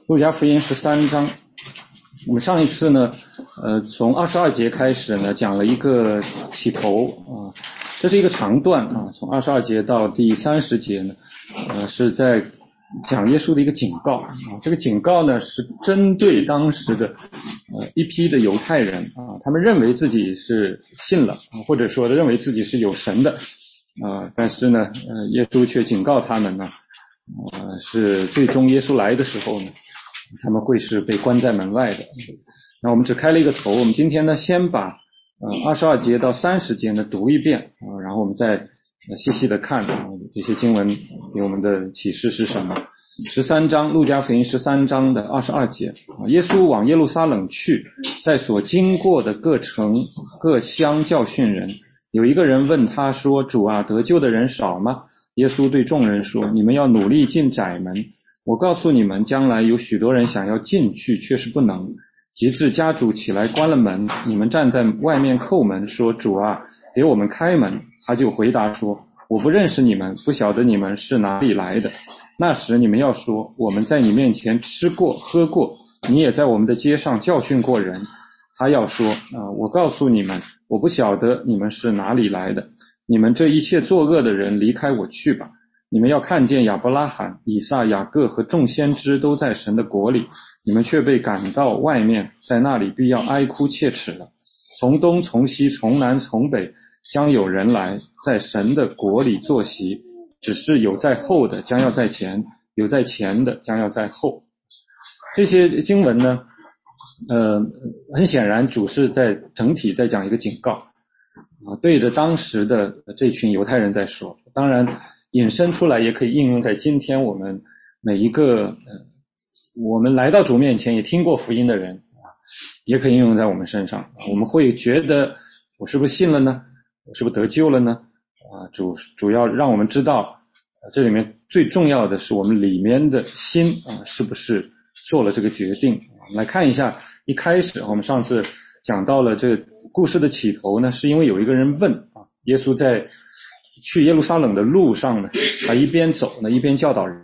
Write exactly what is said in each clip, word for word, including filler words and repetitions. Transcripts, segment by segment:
路加福音十三章，我们上一次呢，呃，从二十二节开始呢，讲了一个起头啊，这是一个长段啊，从二十二节到第三十节呢，呃，是在讲耶稣的一个警告啊。这个警告呢，是针对当时的呃一批的犹太人啊，他们认为自己是信了啊，或者说认为自己是有神的啊，但是呢，呃，耶稣却警告他们呢，呃，是最终耶稣来的时候呢，他们会是被关在门外的。那我们只开了一个头，我们今天呢，先把呃二十二节到三十节呢读一遍啊，然后我们再呃细细的看啊，这些经文给我们的启示是什么。十三章，路加福音十三章的二十二节啊，耶稣往耶路撒冷去，在所经过的各城各乡教训人。有一个人问他说：主啊，得救的人少吗？耶稣对众人说：你们要努力进窄门。我告诉你们，将来有许多人想要进去，却是不能。及至家主起来关了门，你们站在外面叩门，说：主啊，给我们开门。他就回答说：我不认识你们，不晓得你们是哪里来的。那时你们要说：我们在你面前吃过喝过，你也在我们的街上教训过人。他要说啊，我告诉你们，我不晓得你们是哪里来的。你们这一切作恶的人，离开我去吧。你们要看见亚伯拉罕、以撒、雅各和众先知都在神的国里，你们却被赶到外面，在那里必要哀哭切齿了。从东从西从南从北，将有人来在神的国里坐席，只是有在后的将要在前，有在前的将要在后。这些经文呢，呃，很显然主是在整体在讲一个警告啊，对着当时的这群犹太人在说。当然引申出来也可以应用在今天我们每一个呃，我们来到主面前也听过福音的人啊，也可以应用在我们身上。我们会觉得我是不是信了呢？我是不是得救了呢？啊，主主要让我们知道，这里面最重要的是我们里面的心啊，是不是做了这个决定。我们来看一下，一开始我们上次讲到了这个故事的起头呢，是因为有一个人问啊，耶稣在去耶路撒冷的路上呢，他一边走呢，一边教导人。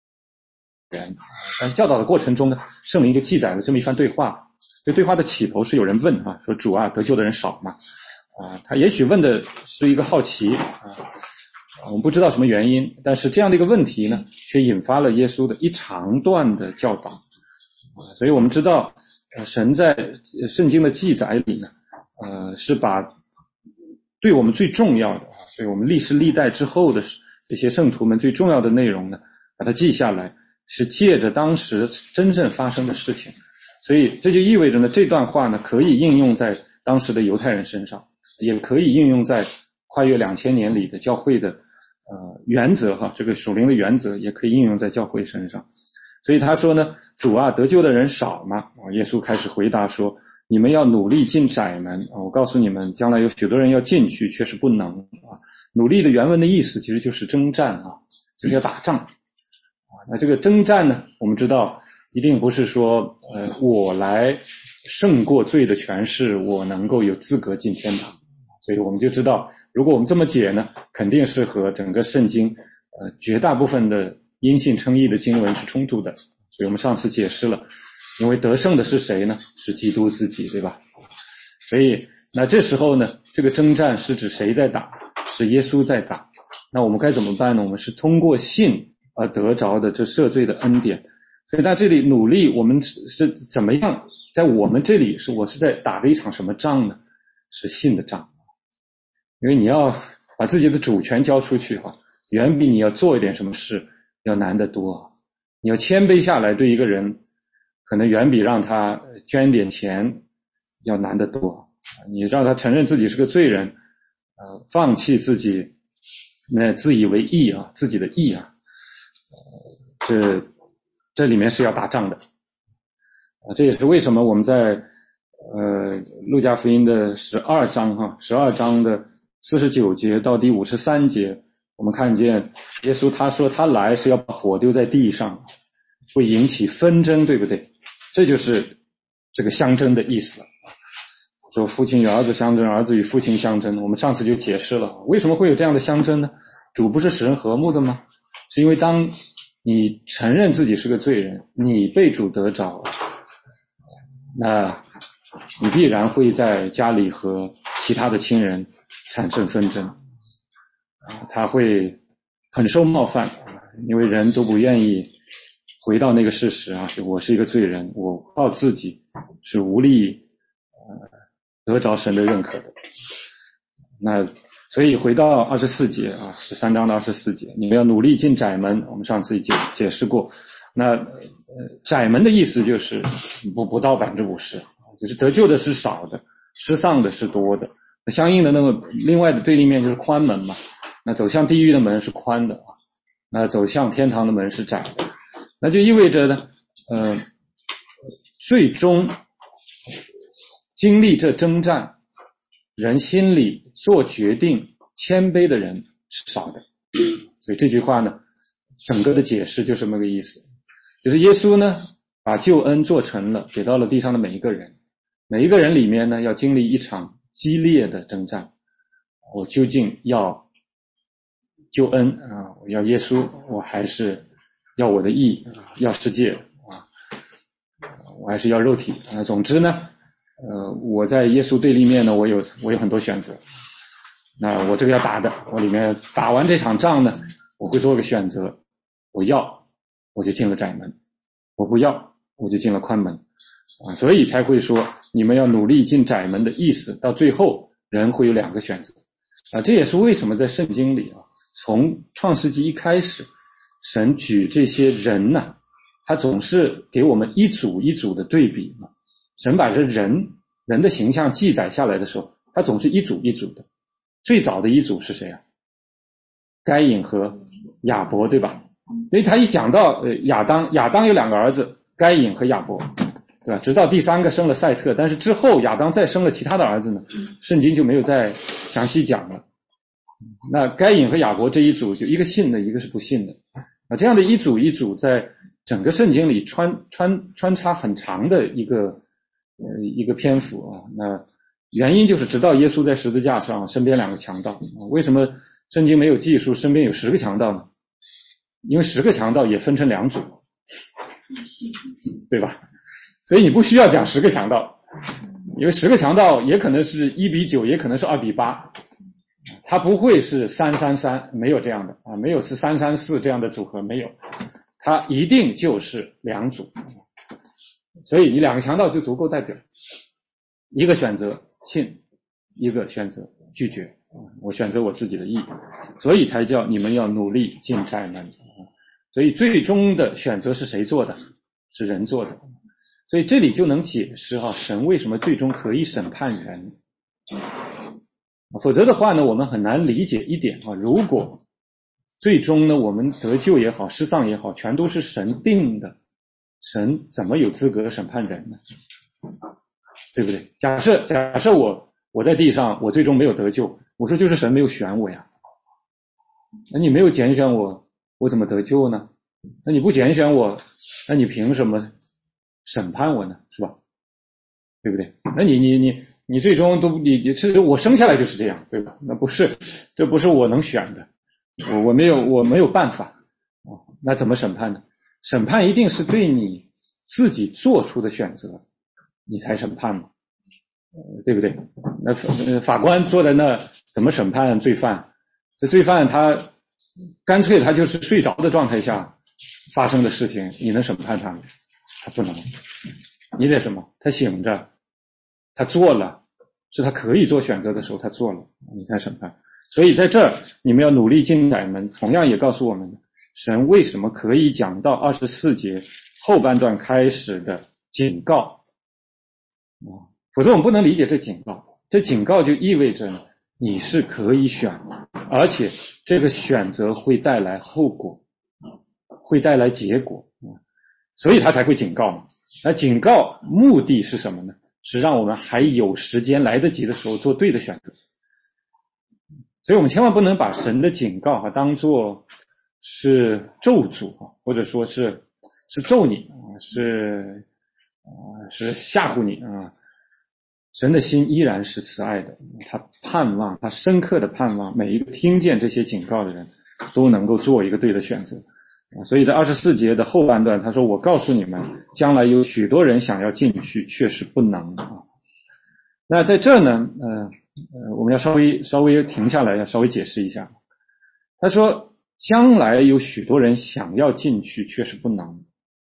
但是教导的过程中呢，圣灵就记载了这么一番对话。这对话的起头是有人问啊，说主啊，得救的人少吗？啊，他也许问的是一个好奇啊，我们不知道什么原因，但是这样的一个问题呢，却引发了耶稣的一长段的教导。所以我们知道，呃，神在圣经的记载里呢，呃，是把对我们最重要的，所以我们历世历代之后的这些圣徒们最重要的内容呢，把它记下来，是借着当时真正发生的事情。所以这就意味着呢，这段话呢，可以应用在当时的犹太人身上，也可以应用在跨越两千年里的教会的呃原则哈，这个属灵的原则也可以应用在教会身上。所以他说呢，主啊，得救的人少吗？啊，耶稣开始回答说，你们要努力进窄门啊！我告诉你们，将来有许多人要进去，却是不能啊。努力的原文的意思其实就是征战啊，就是要打仗啊。那这个征战呢，我们知道一定不是说呃我来胜过罪的权势，我能够有资格进天堂。所以我们就知道，如果我们这么解呢，肯定是和整个圣经呃绝大部分的因信称义的经文是冲突的。所以我们上次解释了，因为得胜的是谁呢？是基督自己，对吧？所以那这时候呢，这个征战是指谁在打？是耶稣在打。那我们该怎么办呢？我们是通过信而得着的这赦罪的恩典。所以在这里努力，我们是怎么样？在我们这里是我是在打的一场什么仗呢？是信的仗。因为你要把自己的主权交出去哈，远比你要做一点什么事要难得多。你要谦卑下来，对一个人可能远比让他捐点钱要难得多。你让他承认自己是个罪人，呃，放弃自己那自以为义啊，自己的义啊，呃，这这里面是要打仗的啊。这也是为什么我们在呃路加福音的十二章哈，十二章的四十九节到第五十三节，我们看见耶稣他说他来是要把火丢在地上，会引起纷争，对不对？这就是这个相争的意思了。说父亲与儿子相争，儿子与父亲相争，我们上次就解释了为什么会有这样的相争呢？主不是使人和睦的吗？是因为当你承认自己是个罪人，你被主得着，那你必然会在家里和其他的亲人产生纷争，他会很受冒犯，因为人都不愿意回到那个事实啊，我是一个罪人，我靠自己是无力呃得着神的认可的。那所以回到二十四节啊，十三章的二十四节，你们要努力进窄门，我们上次解解释过。那呃窄门的意思就是不不到百分之五十，就是得救的是少的，失丧的是多的。那相应的那个另外的对立面就是宽门嘛，那走向地狱的门是宽的啊，那走向天堂的门是窄的。那就意味着呢，呃，最终经历这征战，人心里做决定谦卑的人是少的。所以这句话呢，整个的解释就这么个意思，就是耶稣呢把救恩做成了，给到了地上的每一个人，每一个人里面呢要经历一场激烈的征战。我究竟要救恩啊，我要耶稣，我还是要我的义，要世界啊，我还是要肉体啊。总之呢，呃，我在耶稣对立面呢，我有我有很多选择。那我这个要打的，我里面打完这场仗呢，我会做个选择，我要我就进了窄门，我不要我就进了宽门啊。所以才会说你们要努力进窄门的意思，到最后人会有两个选择啊。这也是为什么在圣经里啊，从创世纪一开始，神举这些人呢、啊，他总是给我们一组一组的对比嘛。神把这人人的形象记载下来的时候，他总是一组一组的。最早的一组是谁啊？该隐和亚伯，对吧？所以他一讲到呃亚当，亚当有两个儿子，该隐和亚伯，对吧？直到第三个生了赛特，但是之后亚当再生了其他的儿子呢，圣经就没有再详细讲了。那该隐和亚伯这一组，就一个信的，一个是不信的啊，这样的一组一组在整个圣经里穿穿穿插很长的一个呃一个篇幅啊。那原因就是直到耶稣在十字架上身边两个强盗，为什么圣经没有记述身边有十个强盗呢？因为十个强盗也分成两组，对吧？所以你不需要讲十个强盗，因为十个强盗也可能是一比九，也可能是二比八，它不会是三三三，没有这样的啊，没有是三三四这样的组合，没有，它一定就是两组。所以你两个强盗就足够代表，一个选择信，一个选择拒绝，我选择我自己的义，所以才叫你们要努力进窄门。所以最终的选择是谁做的？是人做的。所以这里就能解释哈，神为什么最终可以审判人。否则的话呢，我们很难理解一点啊，如果最终呢我们得救也好，失丧也好，全都是神定的，神怎么有资格审判人呢？对不对？假设假设我我在地上，我最终没有得救，我说就是神没有选我呀。那你没有拣选我，我怎么得救呢？那你不拣选我，那你凭什么审判我呢？是吧？对不对？那你你你你最终都你你是我生下来就是这样，对吧？那不是，这不是我能选的，我我没有我没有办法，那怎么审判呢？审判一定是对你自己做出的选择，你才审判嘛，呃、对不对？那法官坐在那怎么审判罪犯？这罪犯他干脆他就是睡着的状态下发生的事情，你能审判他吗？他不能。你得什么？他醒着，他做了，是他可以做选择的时候他做了，你才审判。所以在这儿你们要努力进窄门，同样也告诉我们神为什么可以讲到二十四节后半段开始的警告，否则我们不能理解这警告。这警告就意味着你是可以选，而且这个选择会带来后果，会带来结果，所以他才会警告嘛。那警告目的是什么呢？是让我们还有时间来得及的时候做对的选择。所以我们千万不能把神的警告啊当作是咒诅，或者说是是咒你啊，是啊是吓唬你啊。神的心依然是慈爱的，他盼望，他深刻的盼望每一个听见这些警告的人都能够做一个对的选择。 所以在二十四节的后半段他说，我告诉你们，将来有许多人想要进去，却是不能啊。那在这呢呃呃我们要稍微稍微停下来，要稍微解释一下。他说将来有许多人想要进去，却是不能。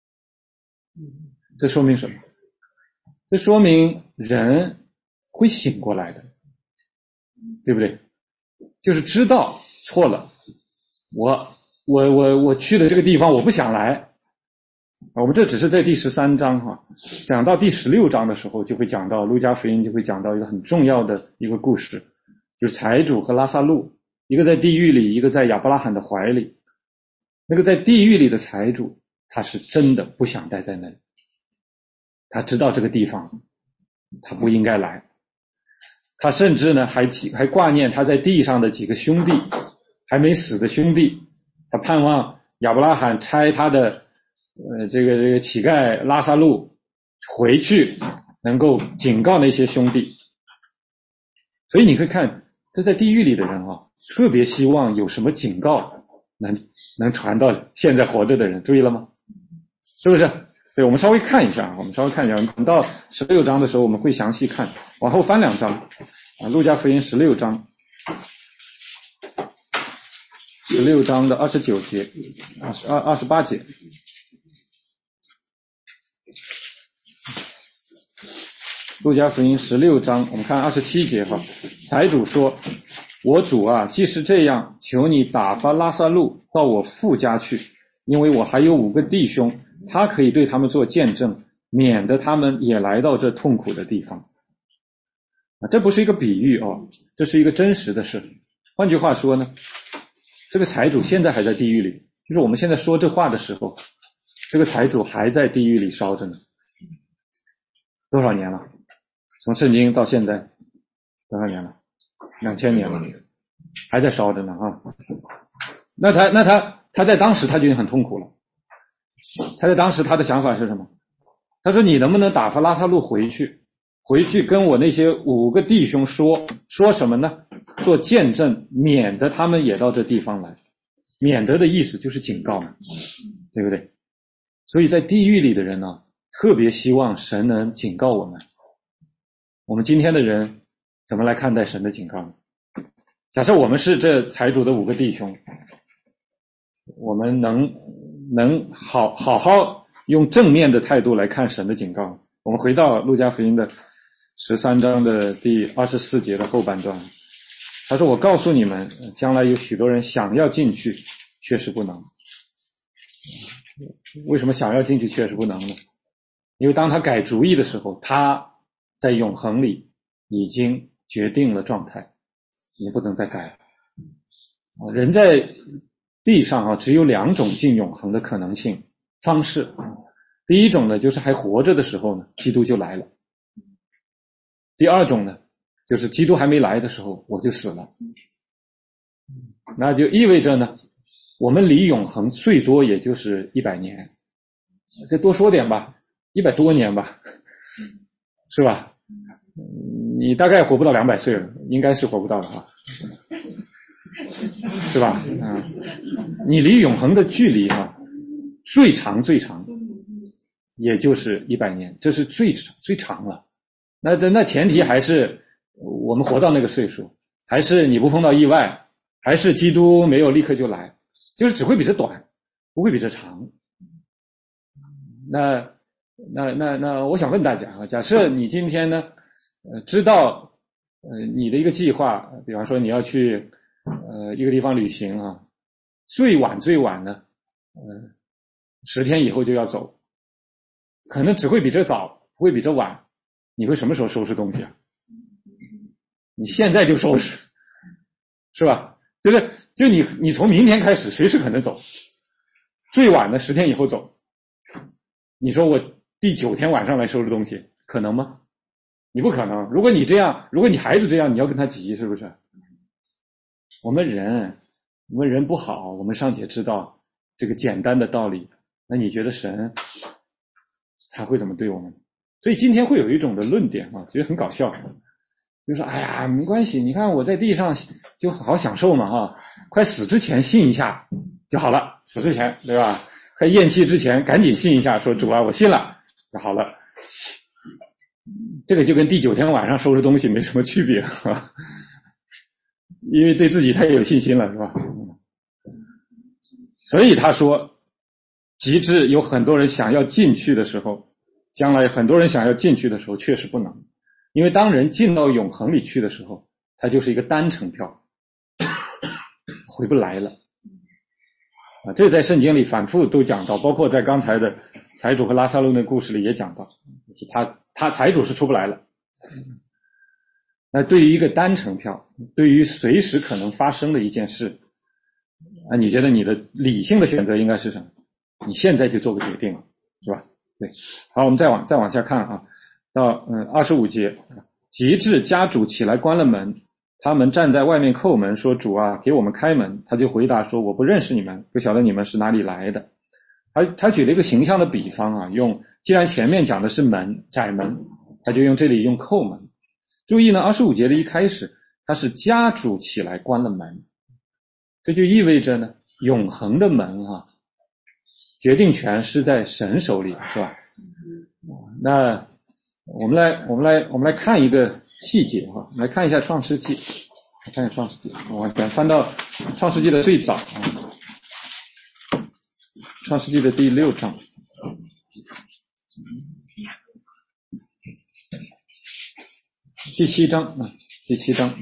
这说明什么？这说明人会醒过来的，对不对？就是知道错了，我我我我去的这个地方我不想来。我们这只是在第十三章哈、啊，讲到第十六章的时候就会讲到，路加福音就会讲到一个很重要的一个故事，就是财主和拉撒路，一个在地狱里，一个在亚伯拉罕的怀里。那个在地狱里的财主，他是真的不想待在那里，他知道这个地方他不应该来，他甚至呢还还挂念他在地上的几个兄弟，还没死的兄弟，他盼望亚伯拉罕差他的呃这个这个乞丐拉撒路回去，能够警告那些兄弟。所以你可以看，这在地狱里的人啊，特别希望有什么警告能能传到现在活着的人，注意了吗？是不是？对，我们稍微看一下，我们稍微看一下，等到十六章的时候我们会详细看，往后翻两章啊，路加福音十六章，十六章的二十九节，二十二二十八节。路加福音十六章，我们看二十七节哈，财主说，我主啊，既是这样，求你打发拉撒路到我父家去，因为我还有五个弟兄，他可以对他们做见证，免得他们也来到这痛苦的地方。啊，这不是一个比喻哦，这是一个真实的事。换句话说呢，这个财主现在还在地狱里，就是我们现在说这话的时候，这个财主还在地狱里烧着呢。多少年了？从圣经到现在多少年了？两千年了，还在烧着呢啊！那他那他他在当时他就已经很痛苦了。他在当时他的想法是什么？他说你能不能打发拉撒路回去，回去跟我那些五个弟兄说说什么呢？做见证，免得他们也到这地方来。免得的意思就是警告嘛，对不对？所以在地狱里的人呢，特别希望神能警告我们。我们今天的人怎么来看待神的警告呢？假设我们是这财主的五个弟兄，我们能能好好好用正面的态度来看神的警告。我们回到路加福音的十三章的第二十四节的后半段，他说，我告诉你们，将来有许多人想要进去，却是不能。为什么想要进去却是不能呢？因为当他改主意的时候，他在永恒里已经决定了状态，也不能再改了。人在地上啊，只有两种进永恒的可能性方式。第一种呢，就是还活着的时候呢，基督就来了。第二种呢，就是基督还没来的时候，我就死了。那就意味着呢，我们离永恒最多也就是一百年，再多说点吧，一百多年吧，是吧？你大概活不到两百岁了，应该是活不到的哈，是吧？嗯，你离永恒的距离啊，最长最长，也就是一百年，这是最最长了。那那前提还是我们活到那个岁数，还是你不碰到意外，还是基督没有立刻就来，就是只会比这短，不会比这长。那那那那，我想问大家啊，假设你今天呢，呃，知道呃你的一个计划，比方说你要去呃一个地方旅行啊，最晚最晚呢，呃，十天以后就要走，可能只会比这早，不会比这晚。你会什么时候收拾东西啊？你现在就收拾，是吧？就是就你你从明天开始随时可能走，最晚的十天以后走。你说我第九天晚上来收拾东西，可能吗？你不可能。如果你这样，如果你孩子这样，你要跟他急，是不是？我们人，我们人不好，我们尚且知道这个简单的道理，那你觉得神他会怎么对我们？所以今天会有一种的论点啊，觉得很搞笑，就说哎呀没关系，你看我在地上就好好享受嘛哈，快死之前信一下就好了，死之前，对吧？在咽气之前赶紧信一下，说主啊，我信了就好了。这个就跟第九天晚上收拾东西没什么区别啊，因为对自己太有信心了，是吧？所以他说，极致有很多人想要进去的时候，将来很多人想要进去的时候，确实不能，因为当人进到永恒里去的时候，它就是一个单程票，回不来了。啊，这在圣经里反复都讲到，包括在刚才的财主和拉撒路的故事里也讲到，他他财主是出不来了。那对于一个单程票，对于随时可能发生的一件事，啊，你觉得你的理性的选择应该是什么？你现在就做个决定了，是吧？对，好，我们再往再往下看啊，到嗯二十五节，及至家主起来关了门。他们站在外面叩门，说主啊，给我们开门。他就回答说，我不认识你们，不晓得你们是哪里来的。他他举了一个形象的比方啊，用既然前面讲的是门窄门，他就用这里用叩门。注意呢，二十五节的一开始，他是家主起来关了门，这就意味着呢，永恒的门啊，决定权是在神手里，是吧？那我们来我们来我们来看一个细节哈，来看一下创世纪，看一下创世纪，我想翻到创世纪的最早啊，创世纪的第六章，第七章啊，第七章。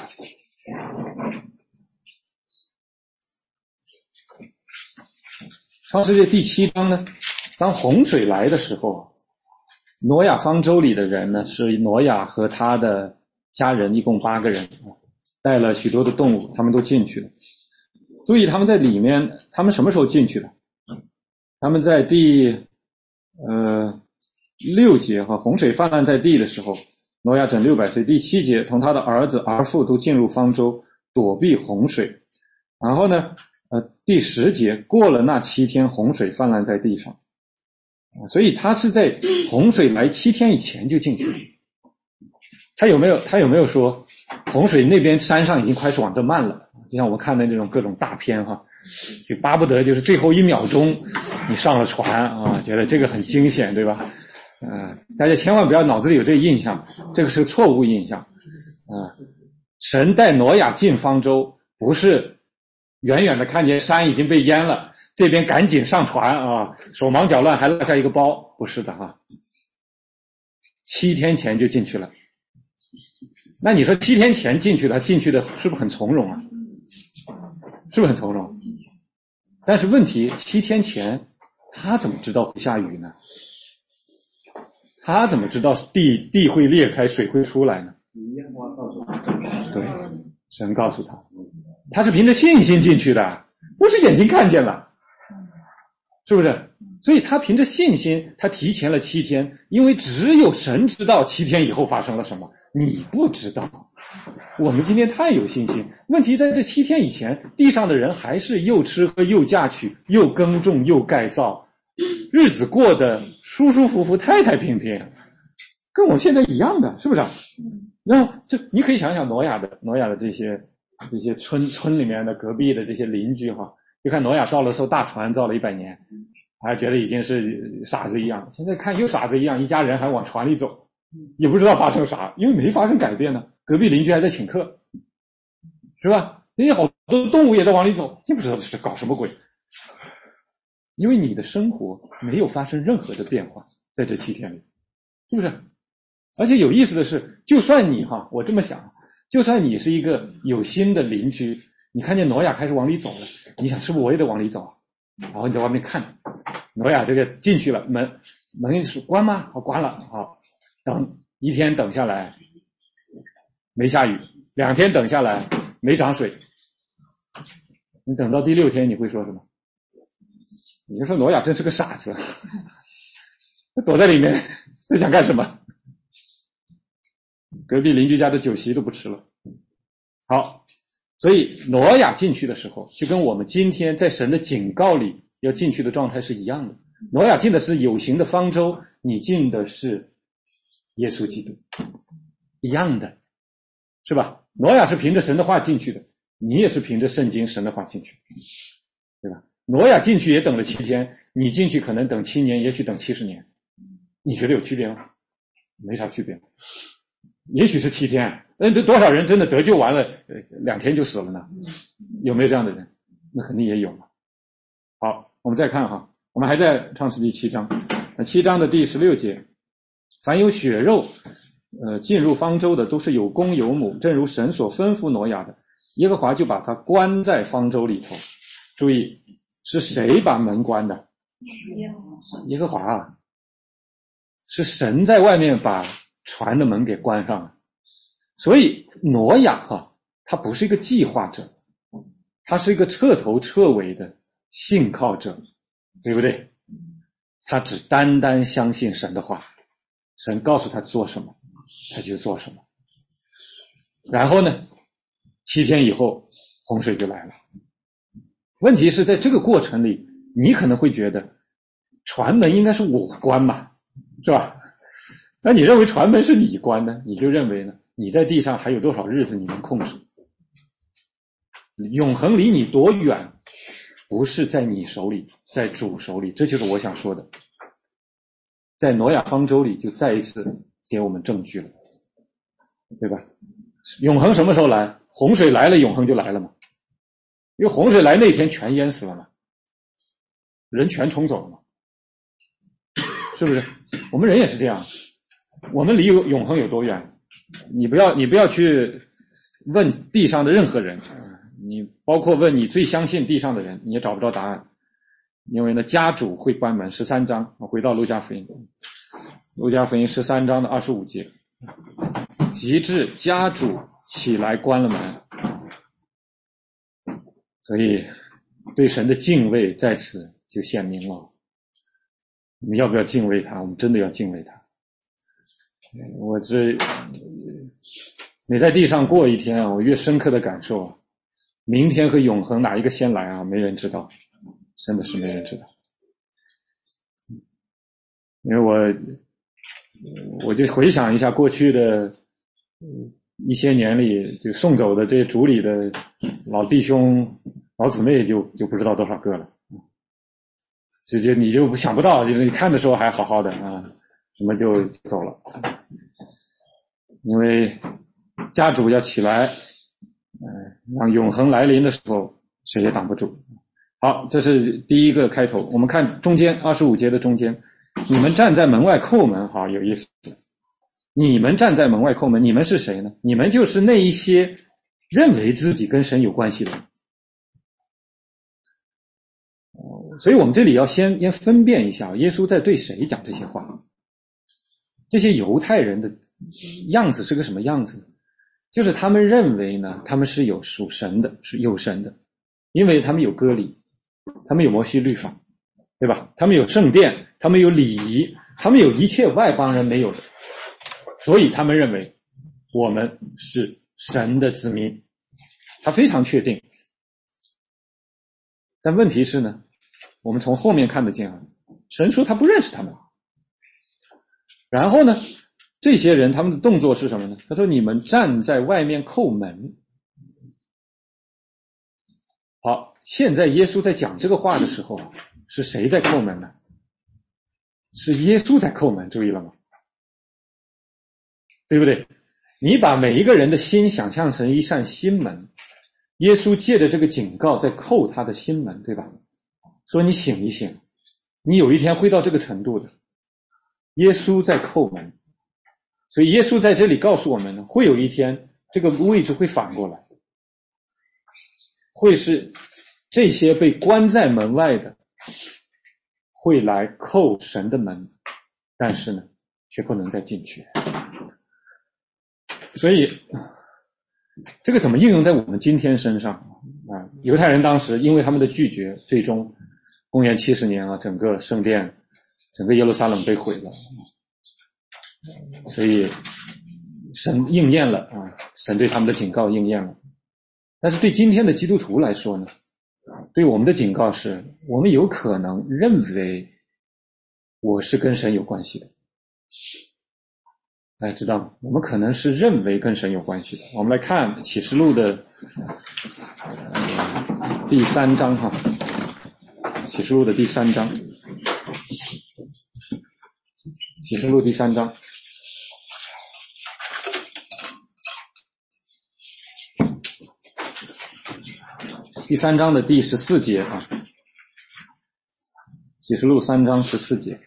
创世纪第七章呢，当洪水来的时候，挪亚方舟里的人呢，是挪亚和他的家人，一共八个人，带了许多的动物，他们都进去了。注意他们在里面，他们什么时候进去的？他们在第呃六节哈，洪水泛滥在地的时候，挪亚整六百岁。第七节，同他的儿子儿妇都进入方舟，躲避洪水。然后呢，呃，第十节，过了那七天，洪水泛滥在地上。所以他是在洪水来七天以前就进去了。他有没有他有没有说洪水那边山上已经开始往这漫了？就像我们看的这种各种大片哈，就巴不得就是最后一秒钟你上了船啊，觉得这个很惊险，对吧？嗯、呃，大家千万不要脑子里有这个印象，这个是个错误印象。啊、呃，神带挪亚进方舟，不是远远的看见山已经被淹了，这边赶紧上船啊，手忙脚乱还落下一个包，不是的哈。七天前就进去了。那你说七天前进去的，进去的是不是很从容啊？是不是很从容？但是问题，七天前他怎么知道会下雨呢？他怎么知道地地会裂开，水会出来呢？对，神告诉他，他是凭着信心进去的，不是眼睛看见了，是不是？所以他凭着信心，他提前了七天，因为只有神知道七天以后发生了什么，你不知道。我们今天太有信心，问题在这七天以前，地上的人还是又吃喝又嫁娶又耕种又盖造，日子过得舒舒服服太太平平，跟我现在一样的，是不是？然后这你可以想想挪亚的挪亚的这些这些村村里面的隔壁的这些邻居哈，就看挪亚造了艘大船，造了一百年，还觉得已经是傻子一样，现在看又傻子一样，一家人还往船里走，也不知道发生啥，因为没发生改变呢。隔壁邻居还在请客，是吧？人家好多动物也在往里走，你不知道这是搞什么鬼。因为你的生活没有发生任何的变化，在这七天里，是不是？而且有意思的是，就算你哈，我这么想，就算你是一个有心的邻居，你看见挪亚开始往里走了，你想是不是我也得往里走？然后你在外面看，挪亚这个进去了，门门是关吗？好，关了，好，等一天等下来没下雨，两天等下来没涨水，你等到第六天你会说什么？你就说挪亚真是个傻子，他躲在里面他想干什么？隔壁邻居家的酒席都不吃了。好，所以挪亚进去的时候就跟我们今天在神的警告里要进去的状态是一样的。挪亚进的是有形的方舟，你进的是耶稣基督，一样的，是吧？挪亚是凭着神的话进去的，你也是凭着圣经神的话进去，对对吧？挪亚进去也等了七天，你进去可能等七年，也许等七十年，你觉得有区别吗？没啥区别。也许是七天，那多少人真的得救完了，呃，两天就死了呢？有没有这样的人？那肯定也有嘛。好，我们再看哈，我们还在创世纪七章，那七章的第十六节，凡有血肉，呃，进入方舟的都是有公有母，正如神所吩咐挪亚的，耶和华就把他关在方舟里头。注意，是谁把门关的？耶和华啊，是神在外面把船的门给关上了。所以挪亚哈，他不是一个计划者，他是一个彻头彻尾的信靠者，对不对？他只单单相信神的话，神告诉他做什么他就做什么。然后呢，七天以后洪水就来了。问题是在这个过程里，你可能会觉得船门应该是我关嘛，是吧？那你认为船门是你关的，你就认为呢，你在地上还有多少日子你能控制？永恒离你多远，不是在你手里，在主手里。这就是我想说的。在挪亚方舟里就再一次给我们证据了，对吧？永恒什么时候来？洪水来了，永恒就来了嘛。因为洪水来那天全淹死了嘛，人全冲走了嘛，是不是？我们人也是这样，我们离永恒有多远？你不要你不要去问地上的任何人，你包括问你最相信地上的人，你也找不着答案。因为呢，家主会关门。十三章，回到路加福音，路加福音十三章的二十五节，及至家主起来关了门。所以对神的敬畏在此就显明了。我们要不要敬畏他？我们真的要敬畏他。我这每在地上过一天啊，我越深刻的感受，明天和永恒哪一个先来啊？没人知道，真的是没人知道。因为我我就回想一下过去的一些年里，就送走的这些主里的老弟兄老姊妹就就不知道多少个了，就就你就想不到，就是你看的时候还好好的啊，怎么就走了？因为家主要起来，呃，让永恒来临的时候，谁也挡不住。好，这是第一个开头。我们看中间二十五节的中间，你们站在门外叩门，好有意思。你们站在门外叩门，你们是谁呢？你们就是那一些认为自己跟神有关系的人。所以我们这里要先先分辨一下，耶稣在对谁讲这些话。这些犹太人的样子是个什么样子呢？就是他们认为呢，他们是有属神的，是有神的，因为他们有割礼，他们有摩西律法，对吧？他们有圣殿，他们有礼仪，他们有一切外邦人没有的，所以他们认为我们是神的子民，他非常确定。但问题是呢，我们从后面看得见啊，神说他不认识他们。然后呢，这些人他们的动作是什么呢？他说你们站在外面叩门。好，现在耶稣在讲这个话的时候，是谁在叩门呢？是耶稣在叩门，注意了吗？对不对？你把每一个人的心想象成一扇心门，耶稣借着这个警告在叩他的心门，对吧？说你醒一醒，你有一天会到这个程度的。耶稣在叩门，所以耶稣在这里告诉我们呢，会有一天这个位置会反过来，会是这些被关在门外的会来叩神的门，但是呢却不能再进去。所以这个怎么应用在我们今天身上啊？犹太人当时因为他们的拒绝，最终公元七十年啊，整个圣殿整个耶路撒冷被毁了，所以神应验了啊，神对他们的警告应验了。但是对今天的基督徒来说呢，对我们的警告是，我们有可能认为我是跟神有关系的。大家知道吗？我们可能是认为跟神有关系的。我们来看启示录的、呃、第三章哈， 启示录的第三章，启示录第三章。第三章的第十四节啊，启示录三章十四节。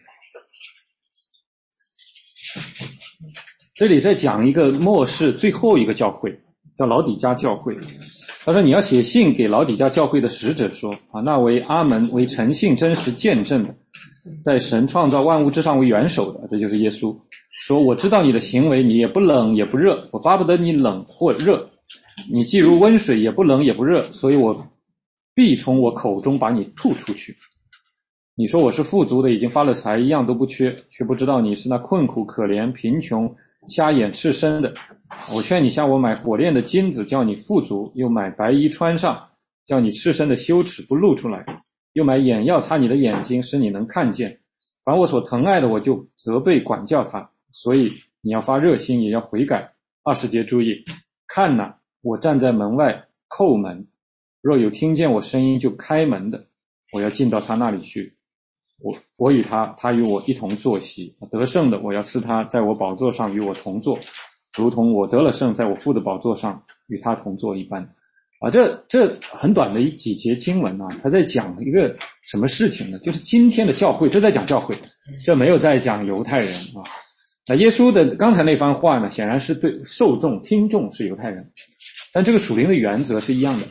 这里在讲一个末世最后一个教会，叫老底嘉教会。他说你要写信给老底嘉教会的使者说啊，那为阿门，为诚信真实见证的，在神创造万物之上为元首的，这就是耶稣。说我知道你的行为，你也不冷也不热，我巴不得你冷或热，你既如温水，也不冷也不热，所以我必从我口中把你吐出去。你说我是富足的，已经发了财，一样都不缺，却不知道你是那困苦可怜贫穷瞎眼赤身的。我劝你向我买火炼的金子，叫你富足，又买白衣穿上，叫你赤身的羞耻不露出来，又买眼药擦你的眼睛，使你能看见。凡我所疼爱的，我就责备管教他。所以你要发热心，也要悔改。二十节注意，看哪，我站在门外叩门，若有听见我声音就开门的，我要进到他那里去，我我与他，他与我一同坐席。得胜的，我要赐他在我宝座上与我同坐，如同我得了胜，在我父的宝座上与他同坐一般。啊，这这很短的一几节经文啊，他在讲一个什么事情呢？就是今天的教会，这在讲教会，这没有在讲犹太人啊。那耶稣的刚才那番话呢，显然是对受众听众是犹太人，但这个属灵的原则是一样的，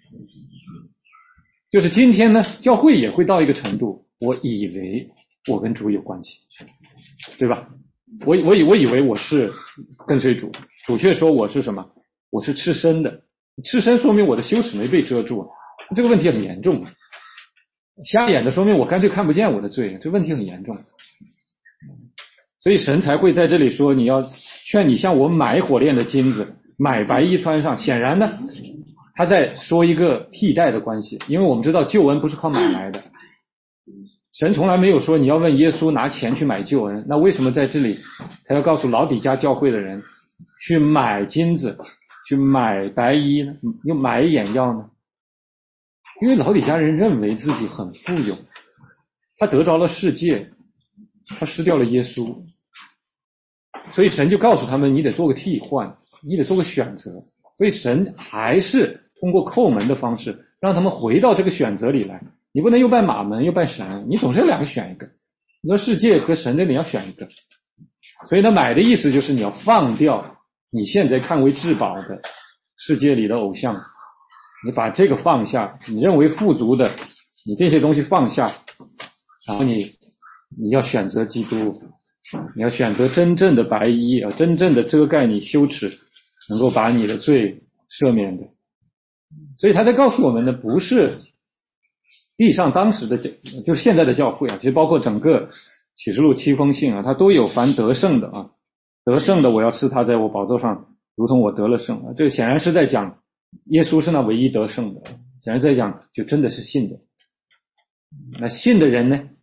就是今天呢，教会也会到一个程度，我以为我跟主有关系，对吧？我我以我以为我是跟随主，主却说我是什么？我是赤身的，赤身说明我的羞耻没被遮住，这个问题很严重。瞎眼的说明我干脆看不见我的罪，这问题很严重。所以神才会在这里说，你要劝你向我买火炼的金子，买白衣穿上。显然呢，他在说一个替代的关系，因为我们知道救恩不是靠买来的，神从来没有说你要问耶稣拿钱去买救恩。那为什么在这里他要告诉老底嘉教会的人去买金子，去买白衣呢，又买眼药呢？因为老底嘉人认为自己很富有，他得着了世界，他失掉了耶稣，所以神就告诉他们，你得做个替换，你得做个选择。所以神还是通过叩门的方式让他们回到这个选择里来，你不能又拜马门又拜神，你总是有两个选一个，你说世界和神这里要选一个。所以呢，买的意思就是你要放掉你现在看为至宝的世界里的偶像，你把这个放下，你认为富足的你这些东西放下，然后你你要选择基督，你要选择真正的白衣啊，真正的遮盖你羞耻，能够把你的罪赦免的。所以他在告诉我们的不是地上当时的就是现在的教会啊，其实包括整个启示录七封信啊，他都有凡得胜的啊，得胜的我要赐他在我宝座上，如同我得了胜啊。这显然是在讲耶稣是那唯一得胜的，显然在讲就真的是信的。那信的人呢，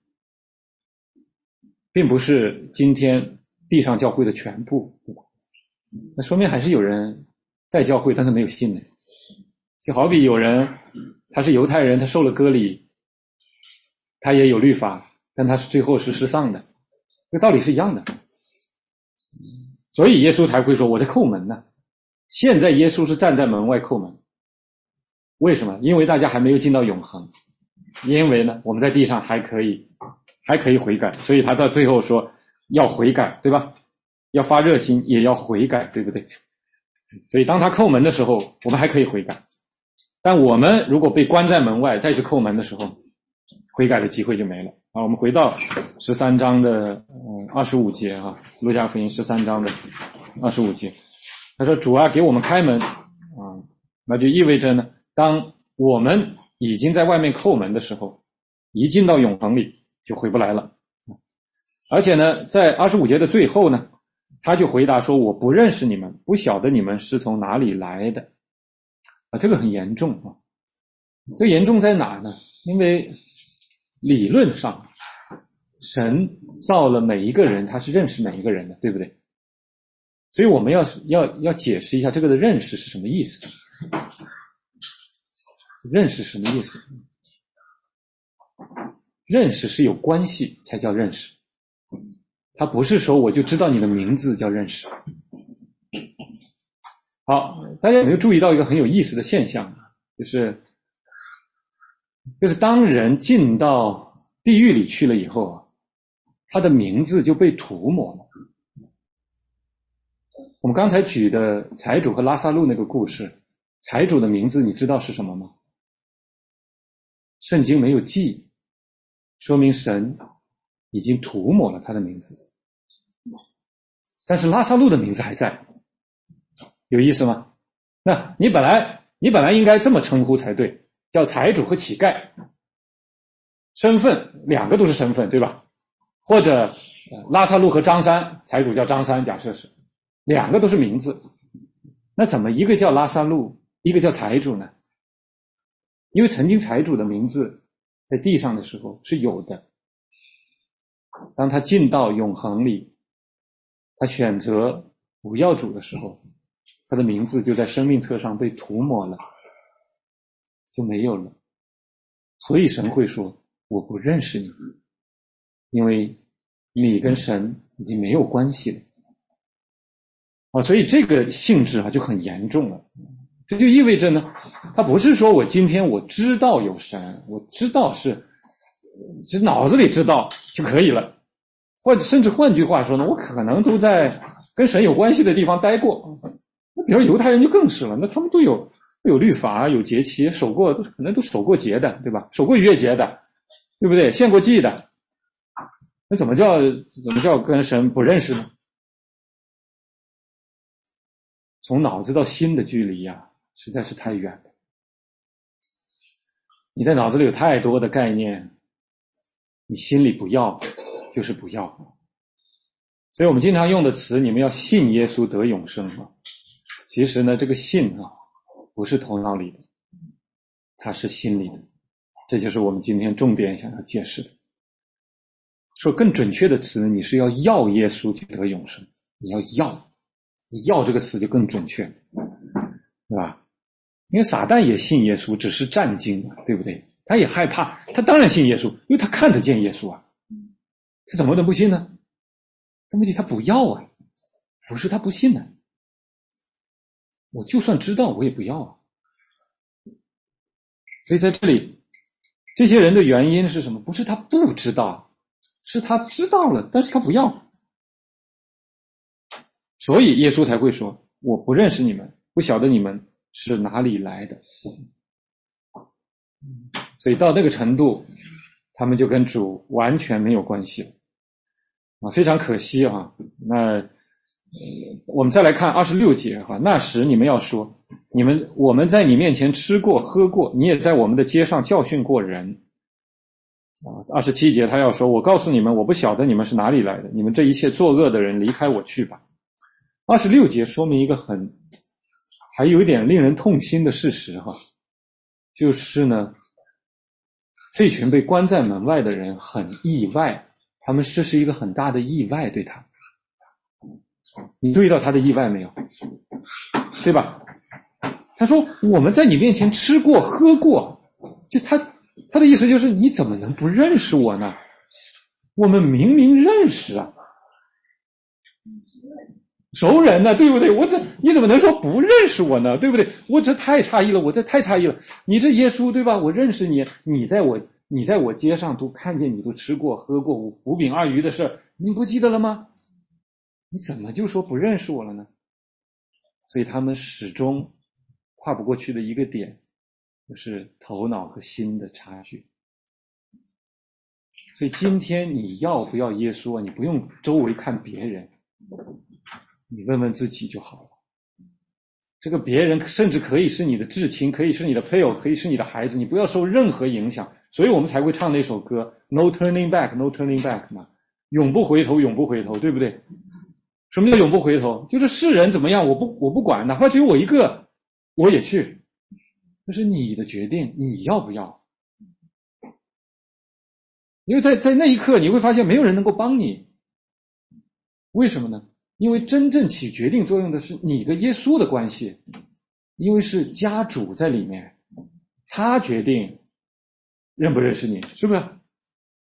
并不是今天地上教会的全部，对吧？那说明还是有人在教会但是没有信的。就好比有人他是犹太人，他受了割礼，他也有律法，但他是最后是失丧的，这个道理是一样的。所以耶稣才会说我在叩门呢。现在耶稣是站在门外叩门，为什么？因为大家还没有进到永恒，因为呢我们在地上还可以还可以悔改，所以他到最后说要悔改，对吧？要发热心，也要悔改，对不对？所以当他叩门的时候，我们还可以悔改。但我们如果被关在门外再去叩门的时候，悔改的机会就没了啊。我们回到十三章的嗯二十五节啊，路加福音十三章的二十五节，他说主啊给我们开门啊，那就意味着呢，当我们已经在外面叩门的时候，一进到永恒里就回不来了。而且呢，在二十五节的最后呢，他就回答说我不认识你们，不晓得你们是从哪里来的啊，这个很严重啊。这严重在哪呢？因为理论上神造了每一个人，他是认识每一个人的，对不对？所以我们要要要解释一下这个的认识是什么意思。认识什么意思？ 认识是有关系才叫认识，他不是说我就知道你的名字叫认识。好，大家有没有注意到一个很有意思的现象，就是就是当人进到地狱里去了以后，他的名字就被涂抹了。我们刚才举的财主和拉撒路那个故事，财主的名字你知道是什么吗？圣经没有记，说明神已经涂抹了他的名字。但是拉撒路的名字还在，有意思吗？那你本来你本来应该这么称呼才对，叫财主和乞丐，身份两个都是身份，对吧？或者拉撒路和张三，财主叫张三，假设是两个都是名字，那怎么一个叫拉撒路，一个叫财主呢？因为曾经财主的名字在地上的时候是有的，当他进到永恒里，他选择不要主的时候，他的名字就在生命册上被涂抹了，就没有了。所以神会说我不认识你，因为你跟神已经没有关系了。啊，所以这个性质啊就很严重了。这就意味着呢，他不是说我今天我知道有神，我知道是只脑子里知道就可以了，或者甚至换句话说呢，我可能都在跟神有关系的地方待过。那比如犹太人就更是了，那他们都有有律法，有节期，守过都可能都守过节的，对吧？守过逾越节的，对不对？献过祭的，那怎么叫怎么叫跟神不认识呢？从脑子到心的距离啊，实在是太远了。你在脑子里有太多的概念，你心里不要就是不要。所以我们经常用的词，你们要信耶稣得永生啊。其实呢，这个信啊，不是头脑里的，它是心里的。这就是我们今天重点想要解释的。说更准确的词呢，你是要要耶稣去得永生，你要要，要这个词就更准确，对吧？因为撒旦也信耶稣，只是战惊，对不对？他也害怕，他当然信耶稣，因为他看得见耶稣啊，他怎么能不信呢？但问题他不要啊，不是他不信呢、啊，我就算知道我也不要啊。所以在这里，这些人的原因是什么？不是他不知道，是他知道了，但是他不要。所以耶稣才会说，我不认识你们，不晓得你们是哪里来的。所以到那个程度，他们就跟主完全没有关系了啊，非常可惜啊。那我们再来看二十六节哈，那时你们要说，你们我们在你面前吃过喝过，你也在我们的街上教训过人啊。二十七节他要说，我告诉你们，我不晓得你们是哪里来的，你们这一切作恶的人，离开我去吧。二十六节说明一个很还有一点令人痛心的事实哈，就是呢，这群被关在门外的人很意外，他们这是一个很大的意外对他。你注意到他的意外没有？对吧？他说我们在你面前吃过喝过，就他他的意思就是你怎么能不认识我呢？我们明明认识啊，熟人呢，对不对？我这你怎么能说不认识我呢？对不对？我这太诧异了，我这太诧异了。你这耶稣对吧？我认识你，你在我你在我街上都看见你都吃过喝过五饼二鱼的事，你不记得了吗？你怎么就说不认识我了呢？所以他们始终跨不过去的一个点，就是头脑和心的差距。所以今天你要不要耶稣啊？你不用周围看别人，你问问自己就好了。这个别人甚至可以是你的至亲，可以是你的配偶，可以是你的孩子，你不要受任何影响。所以我们才会唱那首歌 No turning back, no turning back 嘛，永不回头，永不回头，对不对？什么叫永不回头？就是世人怎么样我不我不管，哪怕只有我一个我也去，这是你的决定，你要不要？因为在在那一刻你会发现没有人能够帮你。为什么呢？因为真正起决定作用的是你跟耶稣的关系，因为是家主在里面，他决定认不认识你，是不是？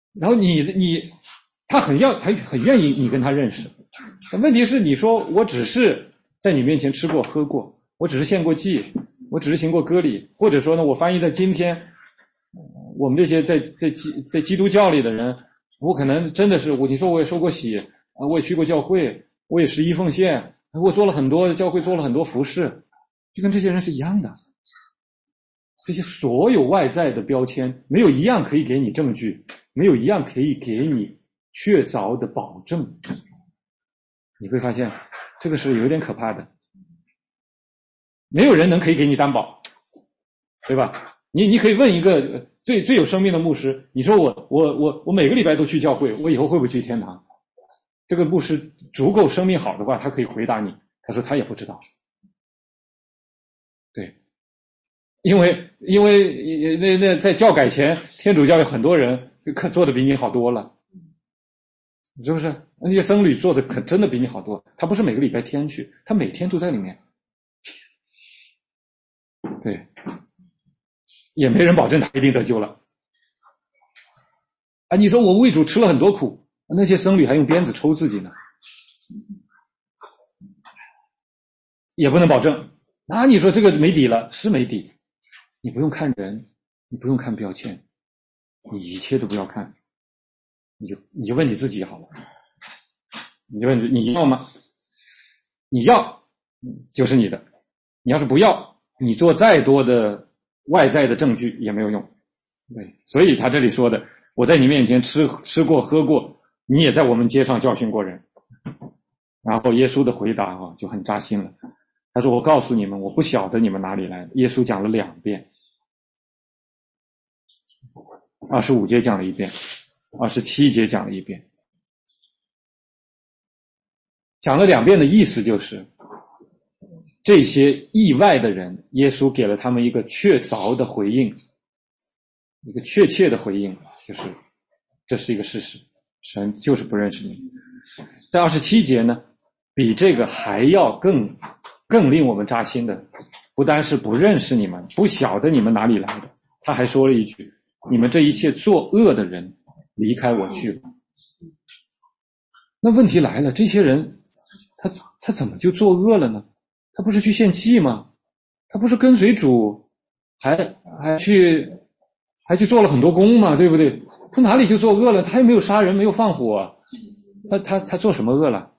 然后你你他很要他很愿意你跟他认识，但问题是你说我只是在你面前吃过喝过，我只是献过祭，我只是行过割礼，或者说呢我翻译在今天我们这些在在基在基督教里的人，我可能真的是我你说我也受过洗，我也去过教会，我也十一奉献，我做了很多教会做了很多服事，就跟这些人是一样的。这些所有外在的标签没有一样可以给你证据，没有一样可以给你确凿的保证。你会发现这个是有点可怕的，没有人能可以给你担保，对吧？你你可以问一个最最有生命的牧师，你说我我我我每个礼拜都去教会，我以后会不会去天堂？这个牧师足够生命好的话，他可以回答你，他说他也不知道。对，因为因为那那在教改前，天主教有很多人可做的比你好多了，是不是？那些僧侣做的可真的比你好多，他不是每个礼拜天去，他每天都在里面。对，也没人保证他一定得救了。啊，你说我为主吃了很多苦，那些僧侣还用鞭子抽自己呢，也不能保证。那你说这个没底了，是没底。你不用看人，你不用看标签，你一切都不要看，你就你就问你自己好了。你就问你要吗？你要就是你的，你要是不要，你做再多的外在的证据也没有用。对，所以他这里说的，我在你面前吃吃过喝过，你也在我们街上教训过人。然后耶稣的回答啊就很扎心了，他说我告诉你们，我不晓得你们哪里来的。耶稣讲了两遍，二十五节讲了一遍，二十七节讲了一遍。讲了两遍的意思就是，这些意外的人，耶稣给了他们一个确凿的回应，一个确切的回应，就是这是一个事实，神就是不认识你。在二十七节呢，比这个还要更更令我们扎心的，不单是不认识你们，不晓得你们哪里来的，他还说了一句，你们这一切作恶的人离开我去了。那问题来了，这些人他他怎么就作恶了呢？他不是去献祭吗？他不是跟随主还还去还去做了很多工嘛，对不对？他哪里就作恶了？他又没有杀人，没有放火，他他他做什么恶了？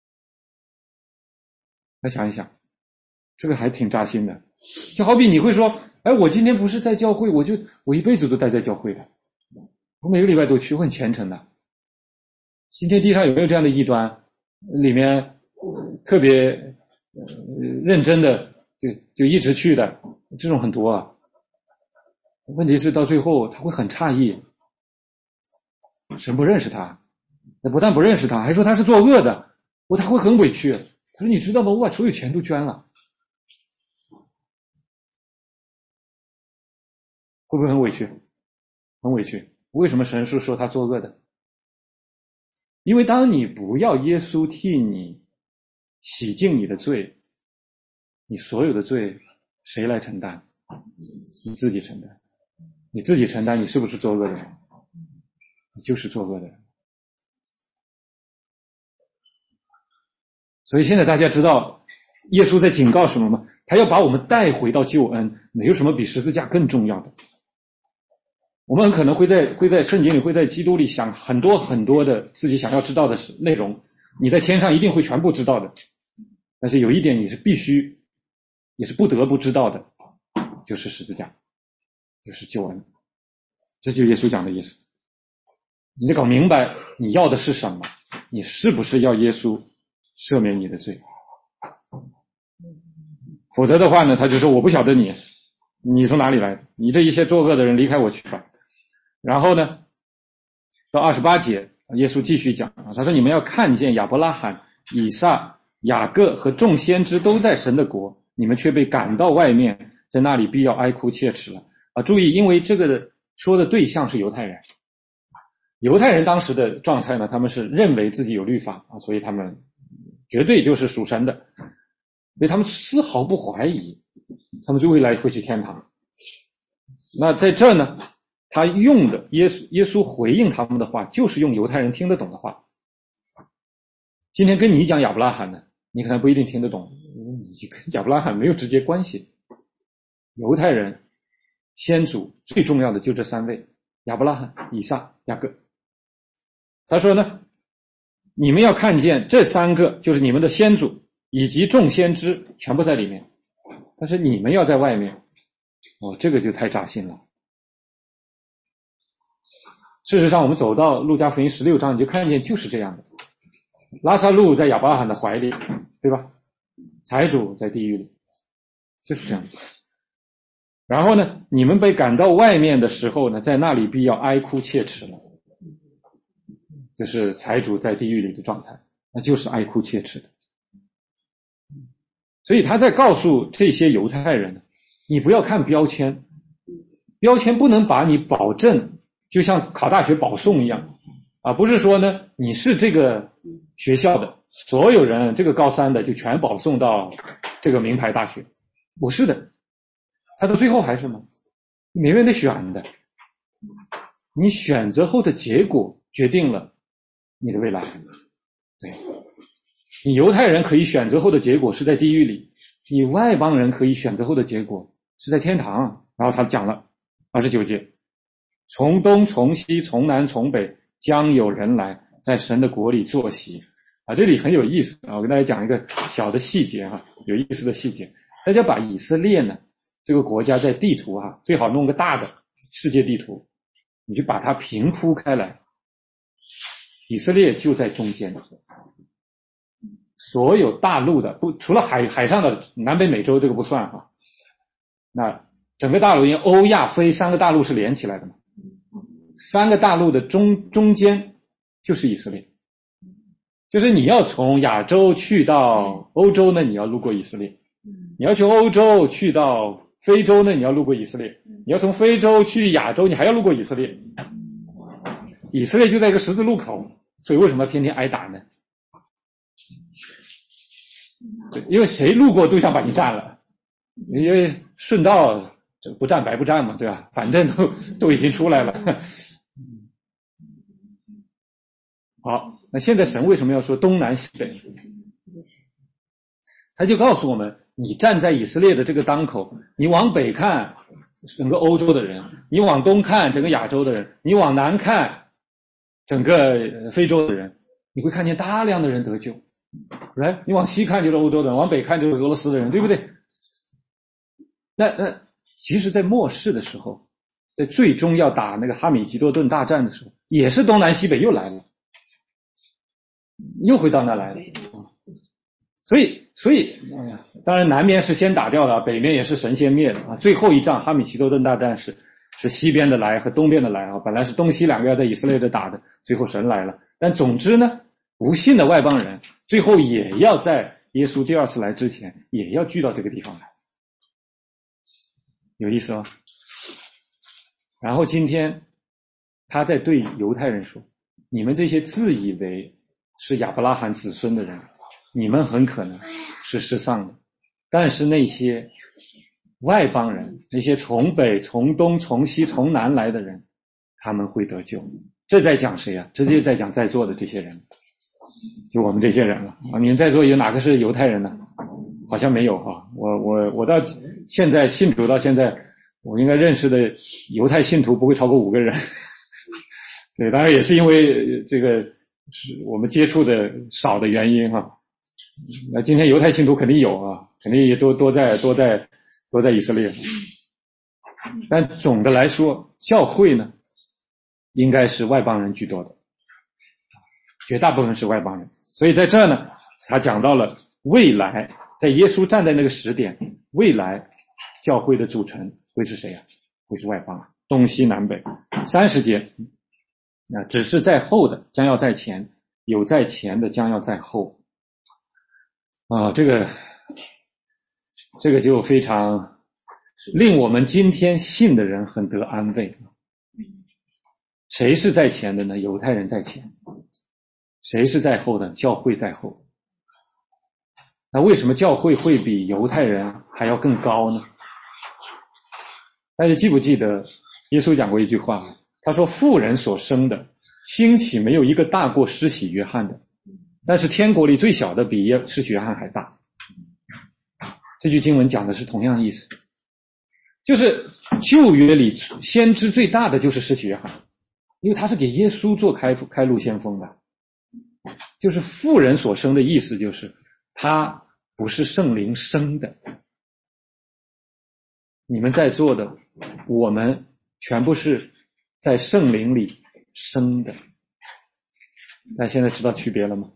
来想一想，这个还挺扎心的。就好比你会说，哎，我今天不是在教会，我就我一辈子都待在教会的，我每个礼拜都去，我很虔诚的。今天地上有没有这样的异端？里面特别呃认真的，就就一直去的，这种很多啊。问题是到最后他会很诧异，神不认识他，不但不认识他，还说他是作恶的，我他会很委屈。他说你知道吗？我把所有钱都捐了，会不会很委屈？很委屈。为什么神是说他作恶的？因为当你不要耶稣替你洗净你的罪，你所有的罪谁来承担？你自己承担。你自己承担，你是不是作恶的人？你就是作恶的人。所以现在大家知道耶稣在警告什么吗？他要把我们带回到救恩，没有什么比十字架更重要的。我们很可能会在会在圣经里，会在基督里想很多很多的自己想要知道的内容，你在天上一定会全部知道的。但是有一点你是必须也是不得不知道的，就是十字架，就是救恩。这就是耶稣讲的意思。你得搞明白你要的是什么，你是不是要耶稣赦免你的罪？否则的话呢，他就说我不晓得你，你从哪里来的？你这一切作恶的人离开我去吧。然后呢，到二十八节，耶稣继续讲，他说你们要看见亚伯拉罕、以撒、雅各和众先知都在神的国，你们却被赶到外面，在那里必要哀哭切齿了。啊，注意，因为这个的说的对象是犹太人。犹太人当时的状态呢，他们是认为自己有律法啊，所以他们绝对就是属神的，所以他们丝毫不怀疑他们就未来会去天堂。那在这儿呢， 他用的耶稣耶稣回应他们的话，就是用犹太人听得懂的话。今天跟你讲亚伯拉罕呢，你可能不一定听得懂，你跟亚伯拉罕没有直接关系。犹太人先祖最重要的就这三位，亚伯拉罕、以撒、雅各。他说呢，你们要看见这三个就是你们的先祖以及众先知全部在里面，但是你们要在外面。哦，这个就太扎心了。事实上我们走到路加福音十六章，你就看见就是这样的。拉撒路在亚伯拉罕的怀里，对吧？财主在地狱里，就是这样。然后呢，你们被赶到外面的时候呢，在那里必要哀哭切齿了。这是财主在地狱里的状态，那就是哀哭切齿的。所以他在告诉这些犹太人，你不要看标签，标签不能把你保证就像考大学保送一样啊，不是说呢你是这个学校的所有人，这个高三的就全保送到这个名牌大学，不是的。他到最后还是什么？每个人得选的，你选择后的结果决定了你的未来。对，你犹太人可以选择后的结果是在地狱里，你外邦人可以选择后的结果是在天堂。然后他讲了二十九节，从东从西从南从北将有人来在神的国里坐席啊，这里很有意思啊，我跟大家讲一个小的细节哈、啊，有意思的细节。大家把以色列呢这个国家在地图啊，最好弄个大的世界地图，你就把它平铺开来，以色列就在中间。所有大陆的不除了海海上的南北美洲这个不算哈，那整个大陆因为欧亚非三个大陆是连起来的嘛，三个大陆的中中间就是以色列。就是你要从亚洲去到欧洲呢，你要路过以色列；你要去欧洲去到非洲呢，你要路过以色列；你要从非洲去亚洲，你还要路过以色列。以色列就在一个十字路口，所以为什么天天挨打呢？对，因为谁路过都想把你占了，因为顺道这不占白不占嘛，对吧？反正都都已经出来了。好，那现在神为什么要说东南西北？他就告诉我们，你站在以色列的这个当口，你往北看整个欧洲的人，你往东看整个亚洲的人，你往南看整个非洲的人，你会看见大量的人得救。right? 你往西看就是欧洲的人，往北看就是俄罗斯的人，对不对？那那其实在末世的时候，在最终要打那个哈米吉多顿大战的时候，也是东南西北又来了，又回到那来了。所以所以哎呀，当然南边是先打掉的，北面也是神先灭的啊。最后一仗哈米吉多顿大战是是西边的来和东边的来啊，本来是东西两个要在以色列这打的，最后神来了。但总之呢，不信的外邦人最后也要在耶稣第二次来之前也要聚到这个地方来，有意思吗？然后今天他在对犹太人说，你们这些自以为是亚伯拉罕子孙的人，你们很可能是失丧的，但是那些外邦人，那些从北从东从西从南来的人，他们会得救。这在讲谁啊？这就在讲在座的这些人，就我们这些人了啊！你们在座有哪个是犹太人呢？好像没有哈。我我我到现在信主到现在，我应该认识的犹太信徒不会超过五个人。对，当然也是因为这个是我们接触的少的原因哈。那今天犹太信徒肯定有啊，肯定也多多在多在多在以色列。但总的来说，教会呢，应该是外邦人居多的，绝大部分是外邦人。所以在这呢，他讲到了未来，在耶稣站在那个时点，未来教会的组成会是谁啊？会是外邦，东西南北。三十节，那只是在后的将要在前，有在前的将要在后。啊，这个这个就非常令我们今天信的人很得安慰。谁是在前的呢？犹太人在前。谁是在后的？教会在后。那为什么教会会比犹太人还要更高呢？大家记不记得耶稣讲过一句话，他说妇人所生的兴起没有一个大过施洗约翰的，但是天国里最小的比施洗约翰还大。这句经文讲的是同样意思，就是旧约里先知最大的就是施洗约翰，因为他是给耶稣做开开路先锋的。就是妇人所生的意思就是他不是圣灵生的，你们在座的我们全部是在圣灵里生的。大家现在知道区别了吗？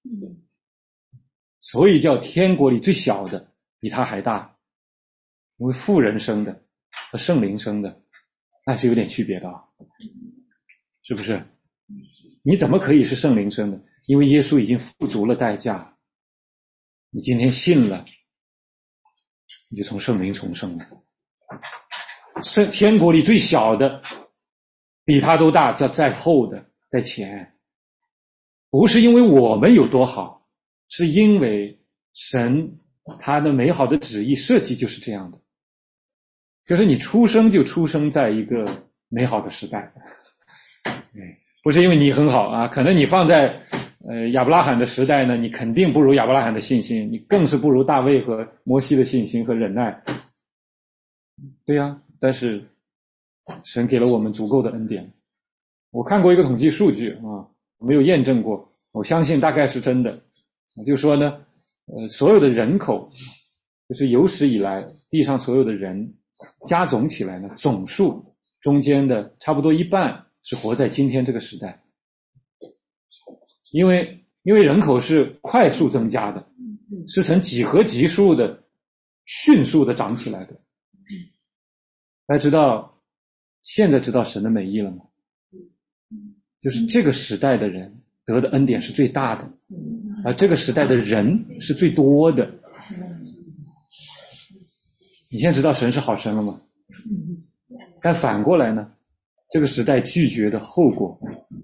所以叫天国里最小的比他还大，因为妇人生的和圣灵生的那是有点区别的啊，是不是？你怎么可以是圣灵生的？因为耶稣已经付足了代价，你今天信了，你就从圣灵重生了。圣天国里最小的比他都大，叫在后的在前，不是因为我们有多好，是因为神他的美好的旨意设计就是这样的，就是你出生就出生在一个美好的时代，不是因为你很好啊，可能你放在呃亚伯拉罕的时代呢，你肯定不如亚伯拉罕的信心，你更是不如大卫和摩西的信心和忍耐。对呀、啊，但是神给了我们足够的恩典。我看过一个统计数据啊，没有验证过，我相信大概是真的。就说呢，呃，所有的人口，就是有史以来地上所有的人加总起来呢，总数中间的差不多一半是活在今天这个时代。因为因为人口是快速增加的，是呈几何级数的迅速的长起来的。大家知道现在知道神的美意了吗？就是这个时代的人得的恩典是最大的，而这个时代的人是最多的。你现在知道神是好神了吗？但反过来呢，这个时代拒绝的后果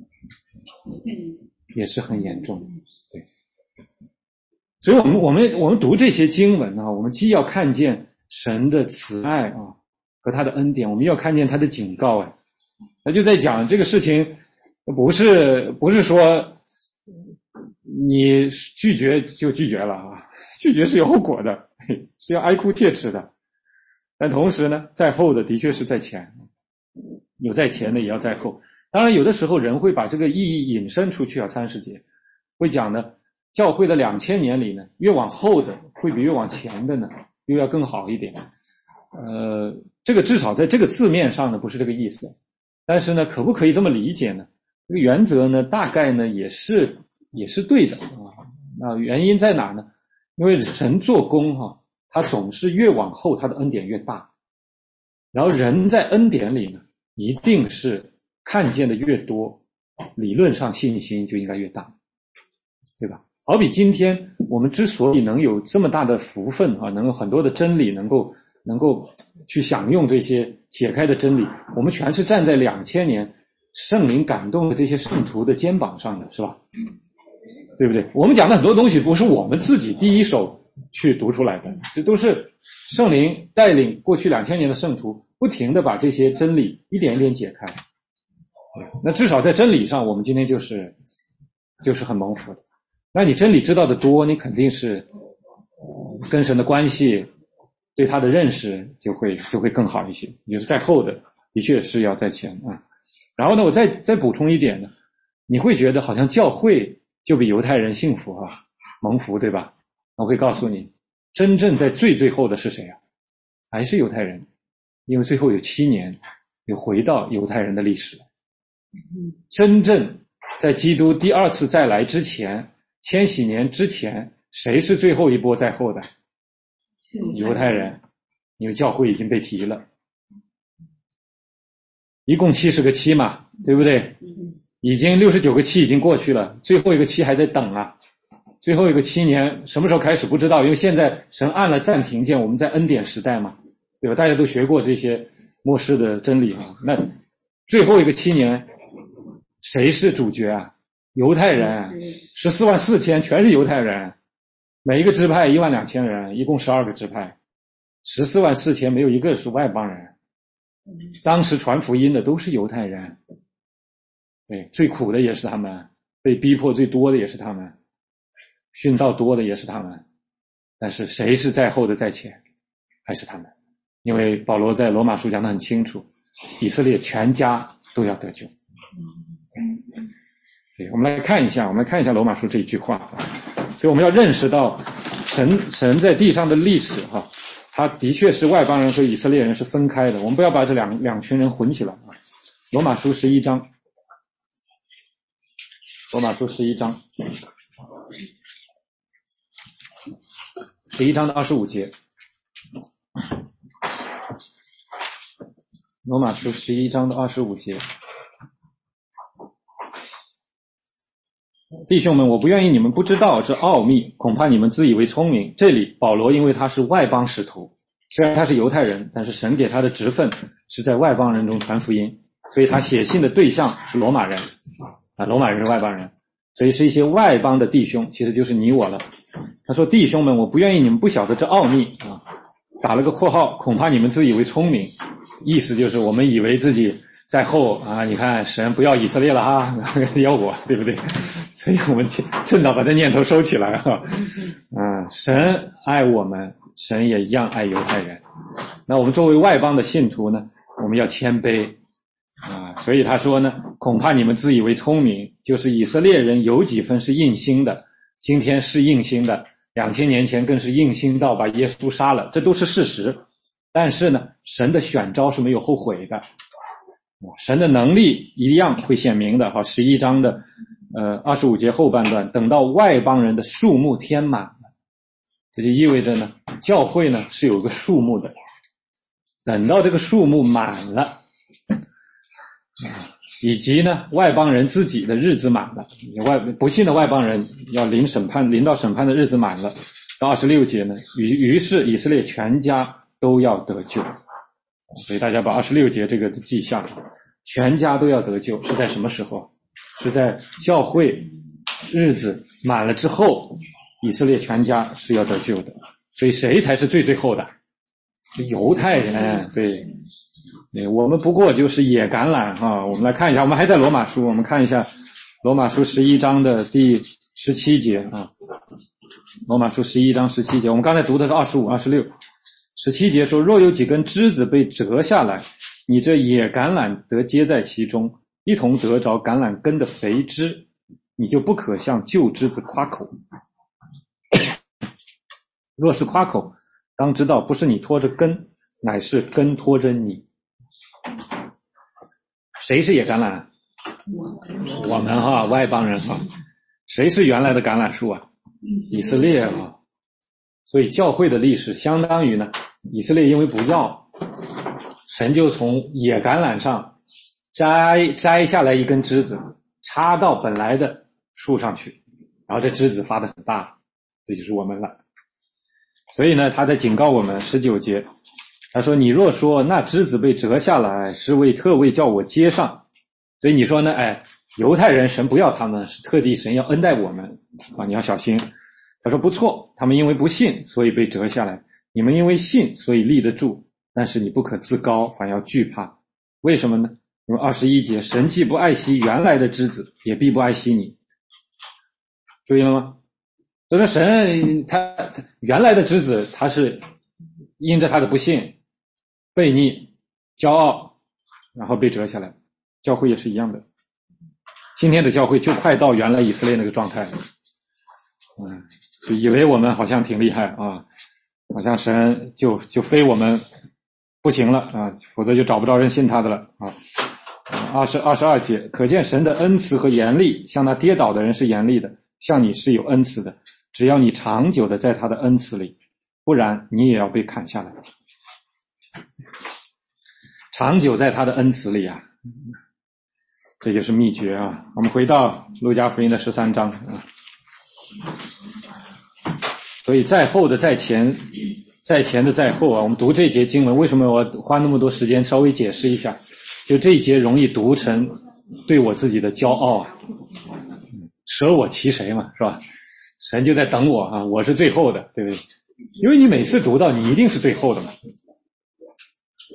也是很严重。对，所以我们我们我们读这些经文啊，我们既要看见神的慈爱啊和他的恩典，我们要看见他的警告啊。他就在讲这个事情不是不是说你拒绝就拒绝了啊，拒绝是有后果的，是要哀哭切齿的。但同时呢，在后的的确是在前，有在前的也要在后。当然有的时候人会把这个意义引申出去啊，三十节会讲呢，教会的两千年里呢，越往后的会比越往前的呢又要更好一点。呃，这个至少在这个字面上呢不是这个意思，但是呢，可不可以这么理解呢？这个原则呢，大概呢也是也是对的啊。那原因在哪呢？因为神做工哈、啊，他总是越往后他的恩典越大，然后人在恩典里呢，一定是看见的越多，理论上信心就应该越大，对吧？好比今天我们之所以能有这么大的福分啊，能有很多的真理能够能够去享用这些解开的真理，我们全是站在两千年圣灵感动的这些圣徒的肩膀上的，是吧？对不对？我们讲的很多东西不是我们自己第一手去读出来的，这都是圣灵带领过去两千年的圣徒不停的把这些真理一点一点解开。那至少在真理上我们今天就是就是很蒙福的。那你真理知道的多，你肯定是跟神的关系对他的认识就会就会更好一些。也就是在后的的确是要在前啊。然后呢，我再再补充一点呢，你会觉得好像教会就比犹太人幸福啊，蒙福，对吧？我会告诉你，真正在最最后的是谁啊？还是犹太人，因为最后有七年又回到犹太人的历史。真正在基督第二次再来之前，千禧年之前，谁是最后一波在后的？犹太人，因为教会已经被提了，一共七十个期嘛，对不对？已经六十九个期已经过去了，最后一个期还在等啊。最后一个七年什么时候开始不知道，因为现在神按了暂停键，我们在恩典时代嘛，对吧？大家都学过这些末世的真理啊。那最后一个七年谁是主角啊？犹太人，十四万四千全是犹太人，每一个支派一万两千人，一共十二个支派，十四万四千没有一个是外邦人。 当时传福音的都是犹太人，对，最苦的也是他们，被逼迫最多的也是他们，殉道多的也是他们，但是谁是在后的在前？还是他们。因为保罗在罗马书讲得很清楚，以色列全家都要得救。对，我们来看一下，我们来看一下罗马书这一句话。所以我们要认识到神神在地上的历史哈，他的确是外邦人和以色列人是分开的，我们不要把这两两群人混起来啊。罗马书十一章，罗马书十一章，十一章的二十五节，罗马书十一章的二十五节。弟兄们，我不愿意你们不知道这奥秘，恐怕你们自以为聪明。这里保罗因为他是外邦使徒，虽然他是犹太人，但是神给他的职分是在外邦人中传福音，所以他写信的对象是罗马人啊，罗马人是外邦人，所以是一些外邦的弟兄，其实就是你我了。他说弟兄们，我不愿意你们不晓得这奥秘啊，打了个括号，恐怕你们自以为聪明，意思就是我们以为自己在后啊，你看神不要以色列了哈，要我，对不对？所以我们趁早把这念头收起来哈。啊，神爱我们，神也一样爱犹太人。那我们作为外邦的信徒呢，我们要谦卑啊。所以他说呢，恐怕你们自以为聪明，就是以色列人有几分是硬心的，今天是硬心的，两千年前更是硬心到把耶稣杀了，这都是事实。但是呢，神的选召是没有后悔的。神的能力一样会显明的。好，十一章的呃二十五节后半段，等到外邦人的数目填满了，这就意味着呢，教会呢是有个数目的，等到这个数目满了，以及呢外邦人自己的日子满了，外不信的外邦人要临审判，临到审判的日子满了，到二十六节呢，于于是以色列全家都要得救。所以大家把二十六节这个记下，全家都要得救是在什么时候？是在教会日子满了之后，以色列全家是要得救的。所以谁才是最最后的？犹太人。对，对，我们不过就是野橄榄啊。我们来看一下，我们还在罗马书，我们看一下罗马书十一章的第十七节啊。罗马书十一章十七节，我们刚才读的是二十五、二十六。十七节说，若有几根枝子被折下来，你这野橄榄得接在其中，一同得着橄榄根的肥枝，你就不可向旧枝子夸口。若是夸口，当知道不是你拖着根，乃是根拖着你。谁是野橄榄？我们哈，外邦人哈。谁是原来的橄榄树啊？以色列啊。所以教会的历史相当于呢，以色列因为不要，神就从野橄榄上摘摘下来一根枝子，插到本来的树上去，然后这枝子发得很大，这就是我们了。所以呢，他在警告我们十九节，他说你若说那枝子被折下来是为特为叫我接上，所以你说呢，哎，犹太人神不要他们，是特地神要恩待我们啊，你要小心。他说不错，他们因为不信所以被折下来，你们因为信所以立得住，但是你不可自高，反要惧怕。为什么呢？因为二十一节，神既不爱惜原来的枝子，也必不爱惜你。注意了吗？就说神他原来的枝子，他是因着他的不信、悖逆、骄傲，然后被折下来。教会也是一样的，今天的教会就快到原来以色列那个状态了。嗯，就以为我们好像挺厉害啊，好像神就就非我们不行了啊，否则就找不着人信他的了啊。二十二十二节，可见神的恩慈和严厉，像那跌倒的人是严厉的，像你是有恩慈的，只要你长久的在他的恩慈里，不然你也要被砍下来。长久在他的恩慈里啊，这就是秘诀啊。我们回到路加福音的十三章啊。所以在后的在前，在前的在后啊，我们读这节经文，为什么我花那么多时间稍微解释一下？就这一节容易读成对我自己的骄傲啊，舍我其谁嘛，是吧？神就在等我啊，我是最后的，对不对？因为你每次读到你一定是最后的嘛，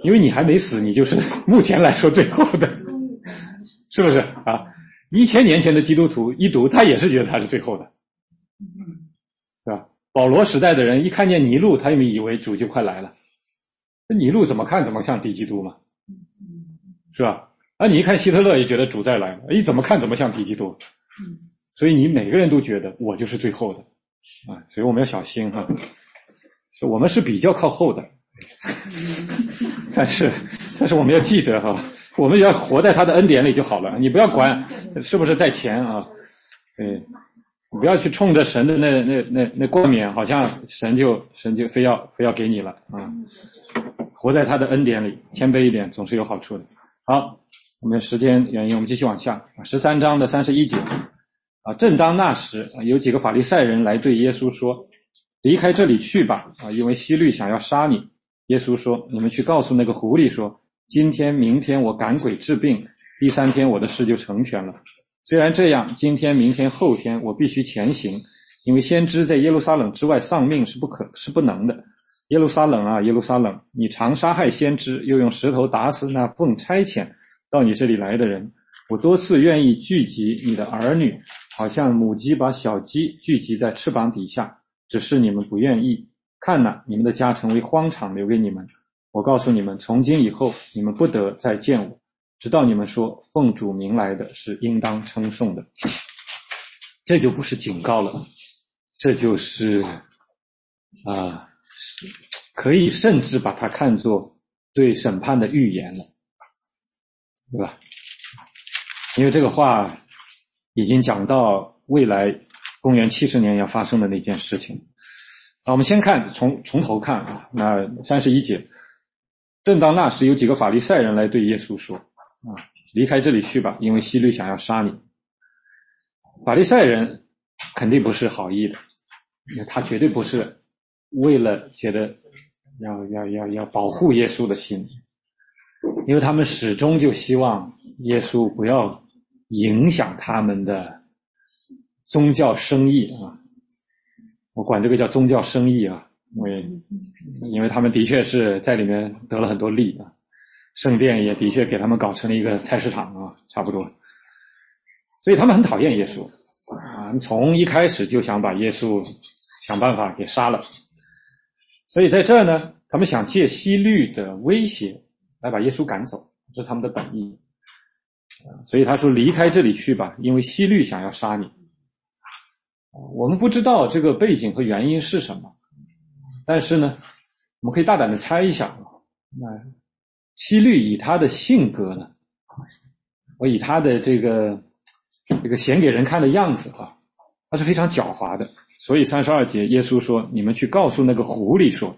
因为你还没死，你就是目前来说最后的，是不是啊？一千年前的基督徒一读，他也是觉得他是最后的，是吧？保罗时代的人一看见尼禄，他们以为主就快来了。那尼禄怎么看怎么像敌基督嘛，是吧？啊，你一看希特勒也觉得主再来了，哎，怎么看怎么像敌基督。所以你每个人都觉得我就是最后的啊，所以我们要小心哈。所以我们是比较靠后的，但是但是我们要记得哈，我们要活在他的恩典里就好了。你不要管是不是在前啊，对，你不要去冲着神的那那那那冠冕，好像神就神就非要非要给你了啊。活在他的恩典里，谦卑一点总是有好处的。好，我们时间原因，我们继续往下，十三章的三十一节啊。正当那时，有几个法利赛人来对耶稣说：“离开这里去吧，啊，因为希律想要杀你。”耶稣说：“你们去告诉那个狐狸说，今天、明天我赶鬼治病，第三天我的事就成全了。虽然这样，今天、明天、后天我必须前行，因为先知在耶路撒冷之外丧命是不可是不能的。耶路撒冷啊，耶路撒冷，你常杀害先知，又用石头打死那奉差遣到你这里来的人。我多次愿意聚集你的儿女，好像母鸡把小鸡聚集在翅膀底下，只是你们不愿意。看哪，你们的家成为荒场，留给你们。我告诉你们，从今以后，你们不得再见我，直到你们说奉主名来的是应当称颂的。”这就不是警告了，这就是啊、呃，可以甚至把它看作对审判的预言了，对吧？因为这个话已经讲到未来公元七十年要发生的那件事情。啊，我们先看从从头看啊，那三十一节，正当那时有几个法利赛人来对耶稣说：“啊，离开这里去吧，因为希律想要杀你。”法利赛人肯定不是好意的，他绝对不是为了觉得要要要要保护耶稣的心，因为他们始终就希望耶稣不要影响他们的宗教生意啊。我管这个叫宗教生意啊，因为因为他们的确是在里面得了很多利啊，圣殿也的确给他们搞成了一个菜市场啊，差不多。所以他们很讨厌耶稣啊，从一开始就想把耶稣想办法给杀了。所以在这儿呢，他们想借希律的威胁来把耶稣赶走，这是他们的本意。所以他说离开这里去吧，因为希律想要杀你。我们不知道这个背景和原因是什么，但是呢，我们可以大胆的猜一下，那希律以他的性格呢，我以他的这个这个显给人看的样子啊，他是非常狡猾的。所以三十二节耶稣说：“你们去告诉那个狐狸说。”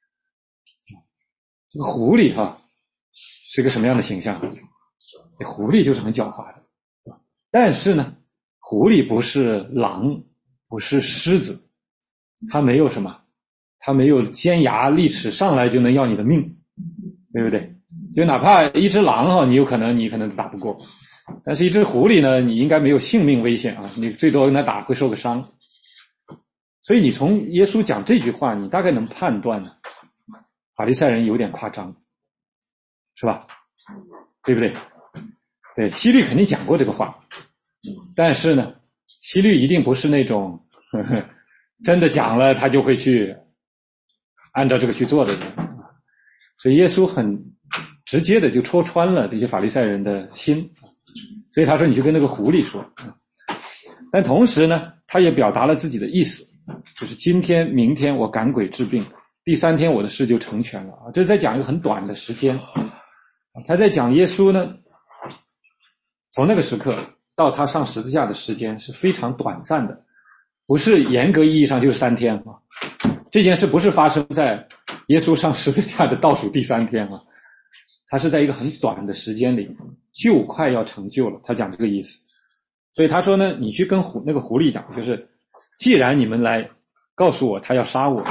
这个狐狸啊是个什么样的形象？这狐狸就是很狡猾的，但是呢，狐狸不是狼，不是狮子，它没有什么，它没有尖牙利齿上来就能要你的命，对不对？所以哪怕一只狼哈，你有可能你可能打不过，但是一只狐狸呢，你应该没有性命危险啊，你最多跟它打会受个伤。所以你从耶稣讲这句话，你大概能判断呢，法利赛人有点夸张，是吧？对不对？对，希律肯定讲过这个话，但是呢，希律一定不是那种呵呵真的讲了他就会去按照这个去做的人，所以耶稣很直接的就戳穿了这些法利赛人的心，所以他说你去跟那个狐狸说。但同时呢，他也表达了自己的意思，就是今天明天我赶鬼治病，第三天我的事就成全了啊。这是在讲一个很短的时间，他在讲耶稣呢从那个时刻到他上十字架的时间是非常短暂的，不是严格意义上就是三天啊。这件事不是发生在耶稣上十字架的倒数第三天啊，他是在一个很短的时间里就快要成就了，他讲这个意思。所以他说呢，你去跟狐那个狐狸讲，就是既然你们来告诉我他要杀我，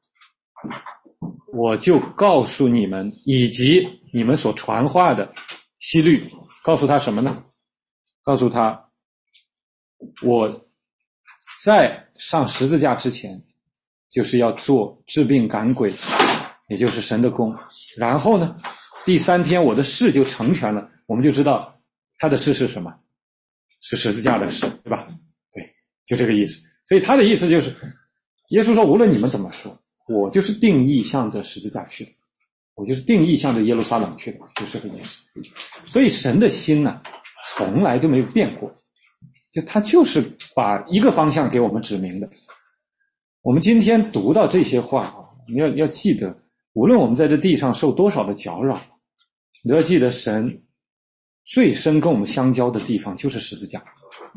我就告诉你们以及你们所传话的希律，告诉他什么呢？告诉他我在上十字架之前就是要做治病赶鬼也就是神的功。然后呢，第三天我的事就成全了，我们就知道他的事是什么，是十字架的事，对吧？对，就这个意思。所以他的意思就是，耶稣说无论你们怎么说，我就是定义向着十字架去的，我就是定义向着耶路撒冷去的，就是这个意思。所以神的心呢，从来就没有变过，就他就是把一个方向给我们指明的。我们今天读到这些话啊，你要要记得，无论我们在这地上受多少的搅扰，你都要记得神最深跟我们相交的地方就是十字架，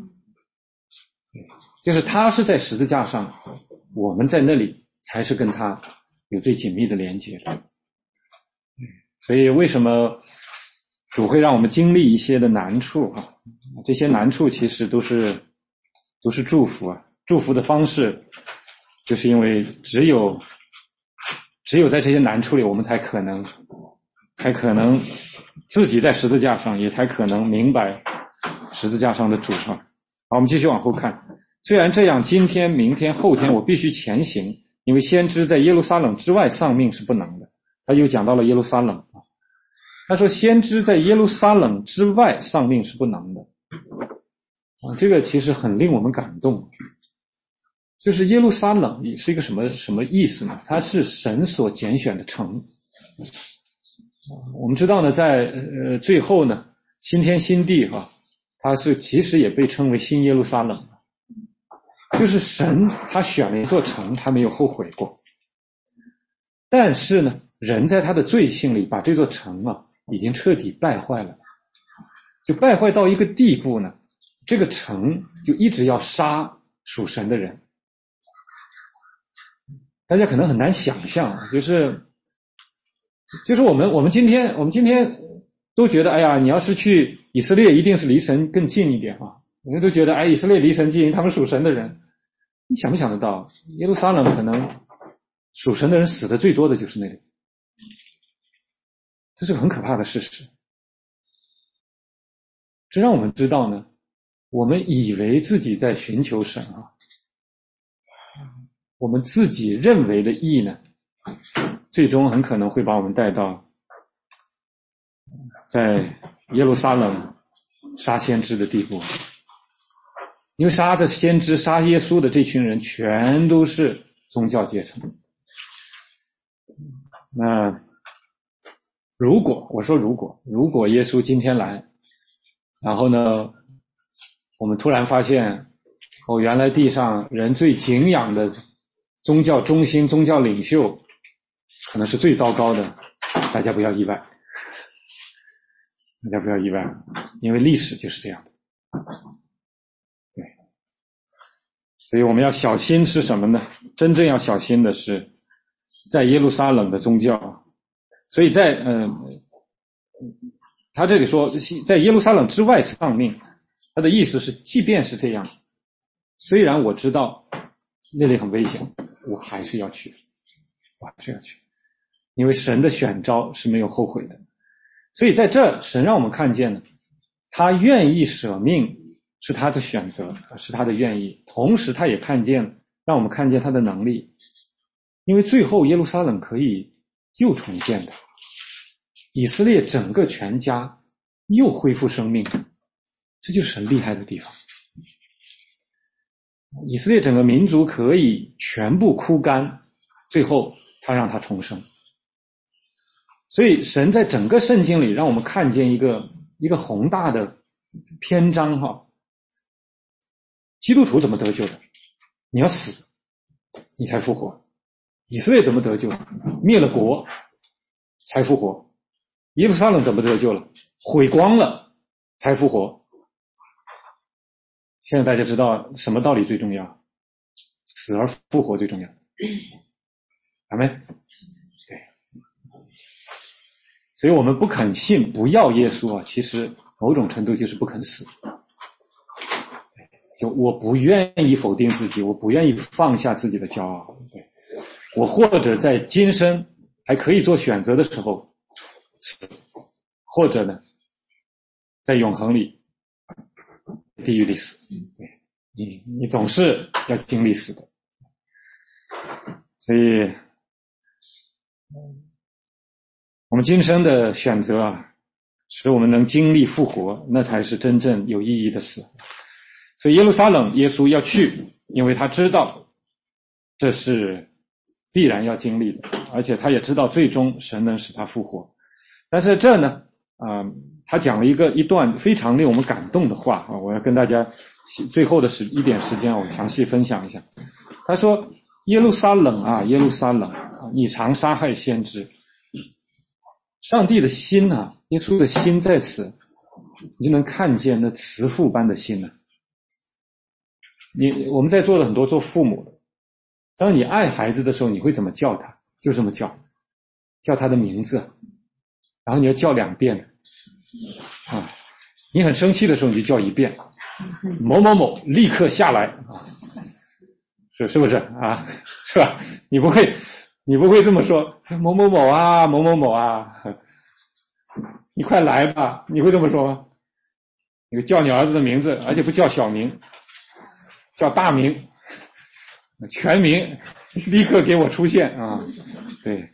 就是他是在十字架上，我们在那里才是跟他有最紧密的连接的。所以为什么主会让我们经历一些的难处啊？这些难处其实都是都是祝福啊，祝福的方式就是因为只有只有在这些难处里，我们才可能才可能自己在十字架上，也才可能明白十字架上的主啊。好，我们继续往后看。虽然这样，今天、明天、后天我必须前行，因为先知在耶路撒冷之外丧命是不能的。他又讲到了耶路撒冷，他说先知在耶路撒冷之外丧命是不能的啊，这个其实很令我们感动。就是耶路撒冷是一个什么什么意思呢？它是神所拣选的城。我们知道呢，在呃最后呢，新天新地哈、啊，它是其实也被称为新耶路撒冷。就是神他选了一座城，他没有后悔过。但是呢，人在他的罪性里把这座城啊已经彻底败坏了，就败坏到一个地步呢，这个城就一直要杀属神的人。大家可能很难想象，就是就是我们我们今天我们今天都觉得，哎呀，你要是去以色列，一定是离神更近一点啊。我们都觉得，哎，以色列离神近，他们属神的人。你想不想得到，耶路撒冷可能属神的人死的最多的就是那里，这是个很可怕的事实。这让我们知道呢，我们以为自己在寻求神啊，我们自己认为的义呢，最终很可能会把我们带到在耶路撒冷杀先知的地步。因为杀的先知、杀耶稣的这群人全都是宗教阶层。那如果我说如果如果耶稣今天来，然后呢我们突然发现哦，原来地上人最敬仰的宗教中心、宗教领袖可能是最糟糕的，大家不要意外，大家不要意外，因为历史就是这样的。对，所以我们要小心是什么呢？真正要小心的是在耶路撒冷的宗教。所以在呃，他这里说在耶路撒冷之外丧命，他的意思是即便是这样，虽然我知道那里很危险，我还是要去，我还是要去，因为神的选召是没有后悔的。所以在这神让我们看见呢，他愿意舍命是他的选择，是他的愿意，同时他也看见让我们看见他的能力，因为最后耶路撒冷可以又重建的，以色列整个全家又恢复生命，这就是神厉害的地方。以色列整个民族可以全部枯干，最后他让他重生。所以神在整个圣经里让我们看见一个一个宏大的篇章哈，基督徒怎么得救的？你要死，你才复活。以色列怎么得救？灭了国才复活。耶路撒冷怎么得救了？毁光了才复活。现在大家知道什么道理最重要？死而复活最重要。阿们。对。所以我们不肯信，不要耶稣啊，其实某种程度就是不肯死。就我不愿意否定自己，我不愿意放下自己的骄傲。对，我或者在今生还可以做选择的时候死，或者呢在永恒里地狱里死。对，你你总是要经历死的。所以我们今生的选择啊，使我们能经历复活，那才是真正有意义的死。所以耶路撒冷耶稣要去，因为他知道这是必然要经历的，而且他也知道最终神能使他复活。但是这呢啊、呃，他讲了一个一段非常令我们感动的话啊，我要跟大家最后的时一点时间我详细分享一下。他说耶路撒冷啊耶路撒冷啊，你常杀害先知。上帝的心啊，耶稣的心在此，你就能看见那慈父般的心呢、啊。你我们在座的很多做父母的，当你爱孩子的时候，你会怎么叫他？就这么叫，叫他的名字，然后你要叫两遍啊。你很生气的时候，你就叫一遍，某某某立刻下来啊，是是不是啊？是吧？你不会，你不会这么说，某某某啊，某某某啊，你快来吧，你会这么说吗？你叫你儿子的名字，而且不叫小名，叫大名，全名，立刻给我出现啊！对，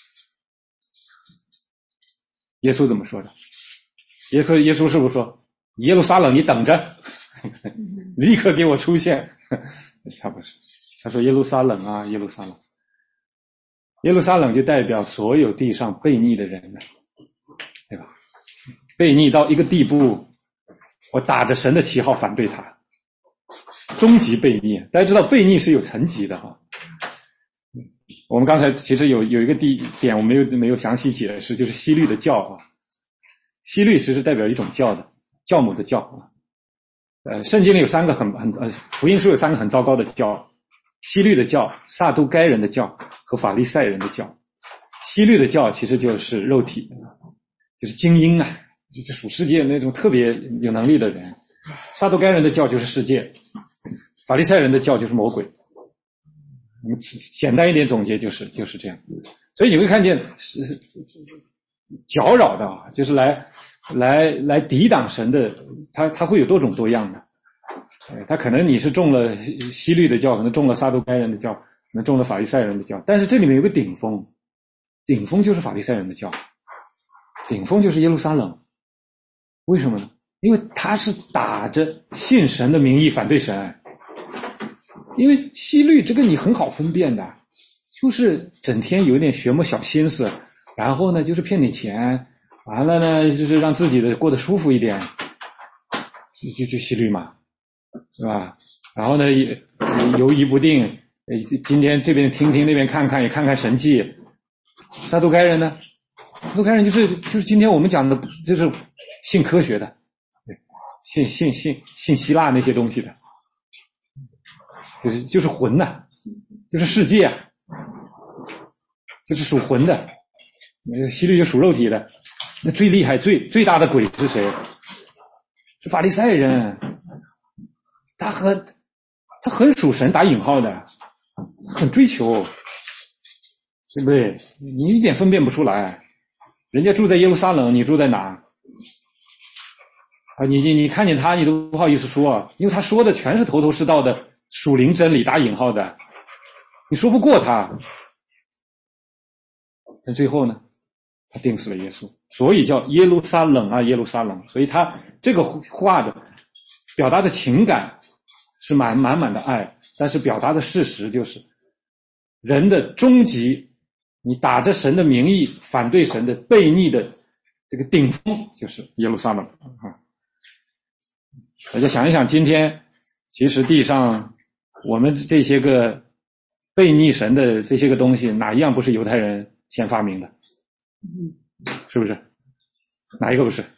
耶稣怎么说的？耶稣耶稣是不是说耶路撒冷你等着，立刻给我出现？他不是，他说耶路撒冷啊，耶路撒冷，耶路撒冷就代表所有地上悖逆的人了，对吧？悖逆到一个地步，我打着神的旗号反对他，终极悖逆。大家知道悖逆是有层级的啊。我们刚才其实有有一个地点我没有没有详细解释，就是西律的教啊。西律其实代表一种教的教母的教啊。呃，圣经里有三个很很呃福音书有三个很糟糕的教：西律的教、撒都该人的教和法利赛人的教。西律的教其实就是肉体，就是精英啊，就是属世界那种特别有能力的人。撒都该人的教就是世界，法利赛人的教就是魔鬼。简单一点总结就是就是这样。所以你会看见是搅扰的啊，就是来来来抵挡神的，他他会有多种多样的。他可能你是中了西律的教，可能中了撒都该人的教，可能中了法利赛人的教，但是这里面有个顶峰，顶峰就是法利赛人的教，顶峰就是耶路撒冷。为什么呢？因为他是打着信神的名义反对神。因为西律这个你很好分辨的，就是整天有点学摸小心思，然后呢就是骗你钱，完了呢就是让自己的过得舒服一点，就就就西律嘛，是吧？然后呢犹疑不定，今天这边听听那边看看，也看看神迹。撒都该人呢？撒都该人就是就是今天我们讲的，就是信科学的，信信信信希腊那些东西的。就是就是魂呐、啊，就是世界啊，就是属魂的。西律就属肉体的。那最厉害最最大的鬼是谁？是法利赛人。他很他很属神打引号的，很追求，对不对？你一点分辨不出来。人家住在耶路撒冷，你住在哪啊？你你你看见他你都不好意思说，因为他说的全是头头是道的属灵真理打引号的，你说不过他。但最后呢，他钉死了耶稣，所以叫耶路撒冷啊，耶路撒冷。所以他这个话的表达的情感是满满满的爱，但是表达的事实就是人的终极，你打着神的名义反对神的悖逆的这个顶峰就是耶路撒冷啊。大家想一想，今天其实地上我们这些个悖逆神的这些个东西，哪一样不是犹太人先发明的？是不是？哪一个不是？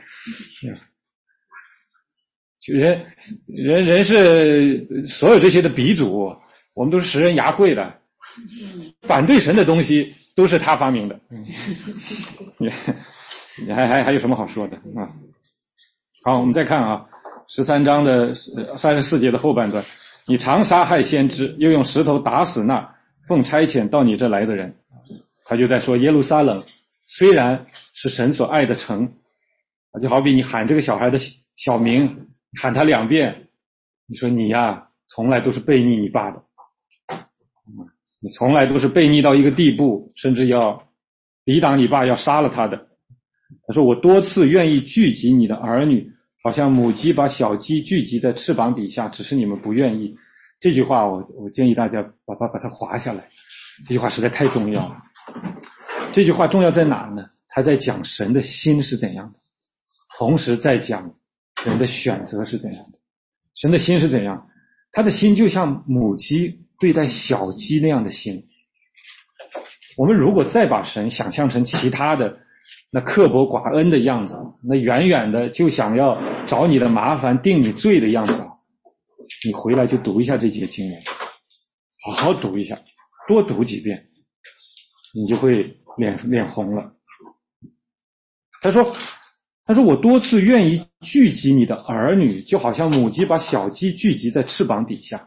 人人人是所有这些的鼻祖，我们都是食人牙慧的，反对神的东西都是他发明的。你你还还还有什么好说的啊？好，我们再看啊，十三章的三十四节的后半段，你常杀害先知，又用石头打死那奉差遣到你这来的人。他就在说耶路撒冷虽然是神所爱的城，就好比你喊这个小孩的小名，喊他两遍，你说你呀从来都是悖逆你爸的，你从来都是悖逆到一个地步，甚至要抵挡你爸要杀了他的。他说我多次愿意聚集你的儿女，好像母鸡把小鸡聚集在翅膀底下，只是你们不愿意。这句话我我建议大家把把把它划下来，这句话实在太重要了。这句话重要在哪呢？他在讲神的心是怎样的，同时在讲人的选择是怎样的。神的心是怎样？他的心就像母鸡对待小鸡那样的心。我们如果再把神想象成其他的那刻薄寡恩的样子，那远远的就想要找你的麻烦定你罪的样子，你回来就读一下这节经文，好好读一下，多读几遍，你就会脸脸红了。他说他说我多次愿意聚集你的儿女，就好像母鸡把小鸡聚集在翅膀底下。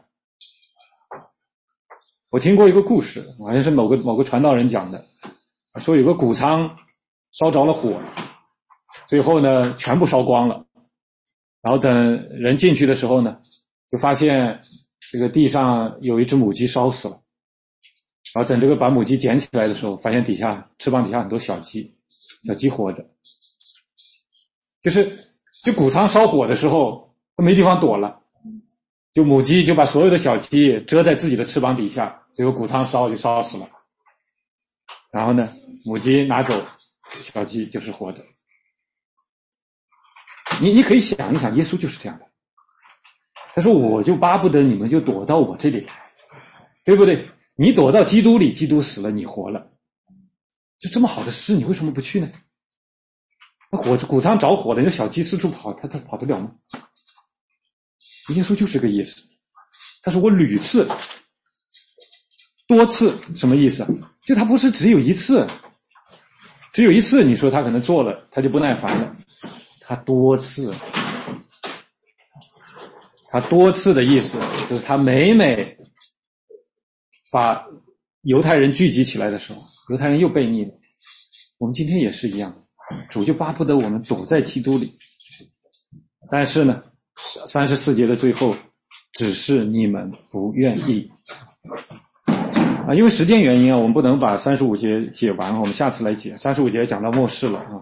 我听过一个故事，好像是某个某个传道人讲的，说有个谷仓烧着了火，最后呢全部烧光了，然后等人进去的时候呢，就发现这个地上有一只母鸡烧死了，然后等这个把母鸡捡起来的时候，发现底下翅膀底下很多小鸡，小鸡活着。就是就谷仓烧火的时候它没地方躲了，就母鸡就把所有的小鸡遮在自己的翅膀底下，最后谷仓烧就烧死了，然后呢母鸡拿走，小鸡就是活的。你你可以想一想，耶稣就是这样的。他说我就巴不得你们就躲到我这里来，对不对？你躲到基督里，基督死了你活了，就这么好的事你为什么不去呢？那火谷仓着火了，那小鸡四处跑，他他跑得了吗？耶稣就是这个意思。他说我屡次多次什么意思？就他不是只有一次，只有一次你说他可能做了他就不耐烦了，他多次，他多次的意思就是他每每把犹太人聚集起来的时候，犹太人又背逆了。我们今天也是一样，主就巴不得我们躲在基督里，但是呢三十四节的最后，只是你们不愿意啊，因为时间原因啊，我们不能把三十五节解完，我们下次来解。三十五节讲到末世了啊，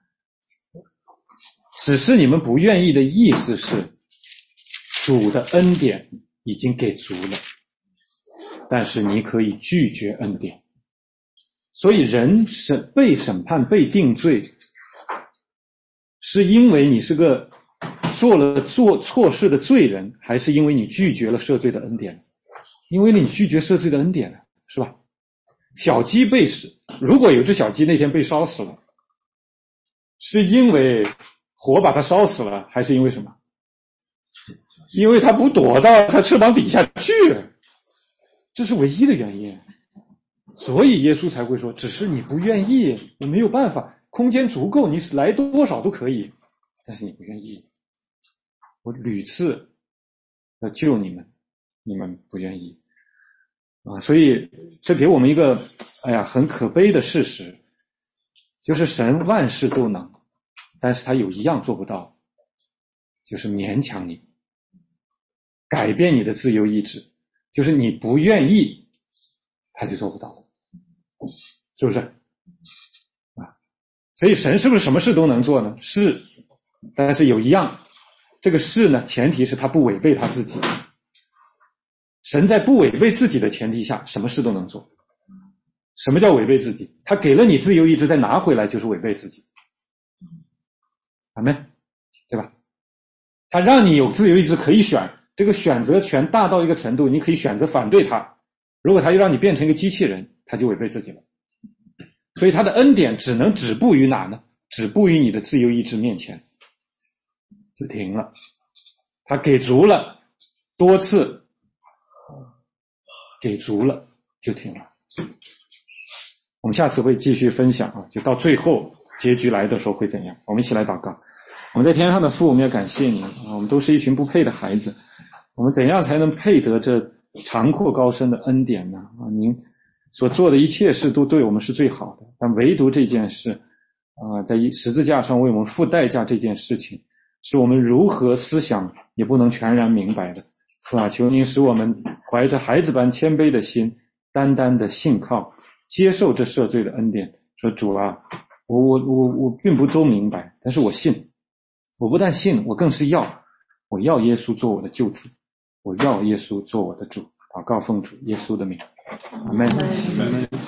只是你们不愿意的意思是，主的恩典已经给足了，但是你可以拒绝恩典。所以人审被审判被定罪，是因为你是个做了做错事的罪人，还是因为你拒绝了赦罪的恩典？因为你拒绝赦罪的恩典了，是吧？小鸡被死，如果有只小鸡那天被烧死了，是因为火把它烧死了，还是因为什么？因为它不躲到它翅膀底下去，这是唯一的原因。所以耶稣才会说，只是你不愿意，我没有办法，空间足够，你来多少都可以，但是你不愿意，我屡次要救你们，你们不愿意啊！所以这给我们一个哎呀很可悲的事实，就是神万事都能，但是他有一样做不到，就是勉强你，改变你的自由意志，就是你不愿意他就做不到了，是不是啊？所以神是不是什么事都能做呢？是，但是有一样，这个事呢前提是他不违背他自己。神在不违背自己的前提下什么事都能做。什么叫违背自己？他给了你自由意志再拿回来就是违背自己，阿们，对吧？他让你有自由意志可以选，这个选择权大到一个程度，你可以选择反对他，如果他又让你变成一个机器人，他就违背自己了。所以他的恩典只能止步于哪呢？止步于你的自由意志面前，就停了。他给足了，多次给足了就停了。我们下次会继续分享啊，就到最后结局来的时候会怎样。我们一起来祷告。我们在天上的父，我们要感谢你啊，我们都是一群不配的孩子，我们怎样才能配得这长阔高深的恩典呢？啊，您所做的一切事都对我们是最好的，但唯独这件事啊，在十字架上为我们付代价这件事情，是我们如何思想也不能全然明白的。父啊，求您使我们怀着孩子般谦卑的心，单单的信靠接受这赦罪的恩典。 说主啊，我我我我并不都明白，但是我信，我不但信，我更是要，我要耶稣做我的救主，我要耶稣做我的主。祷告奉主耶稣的名，阿们。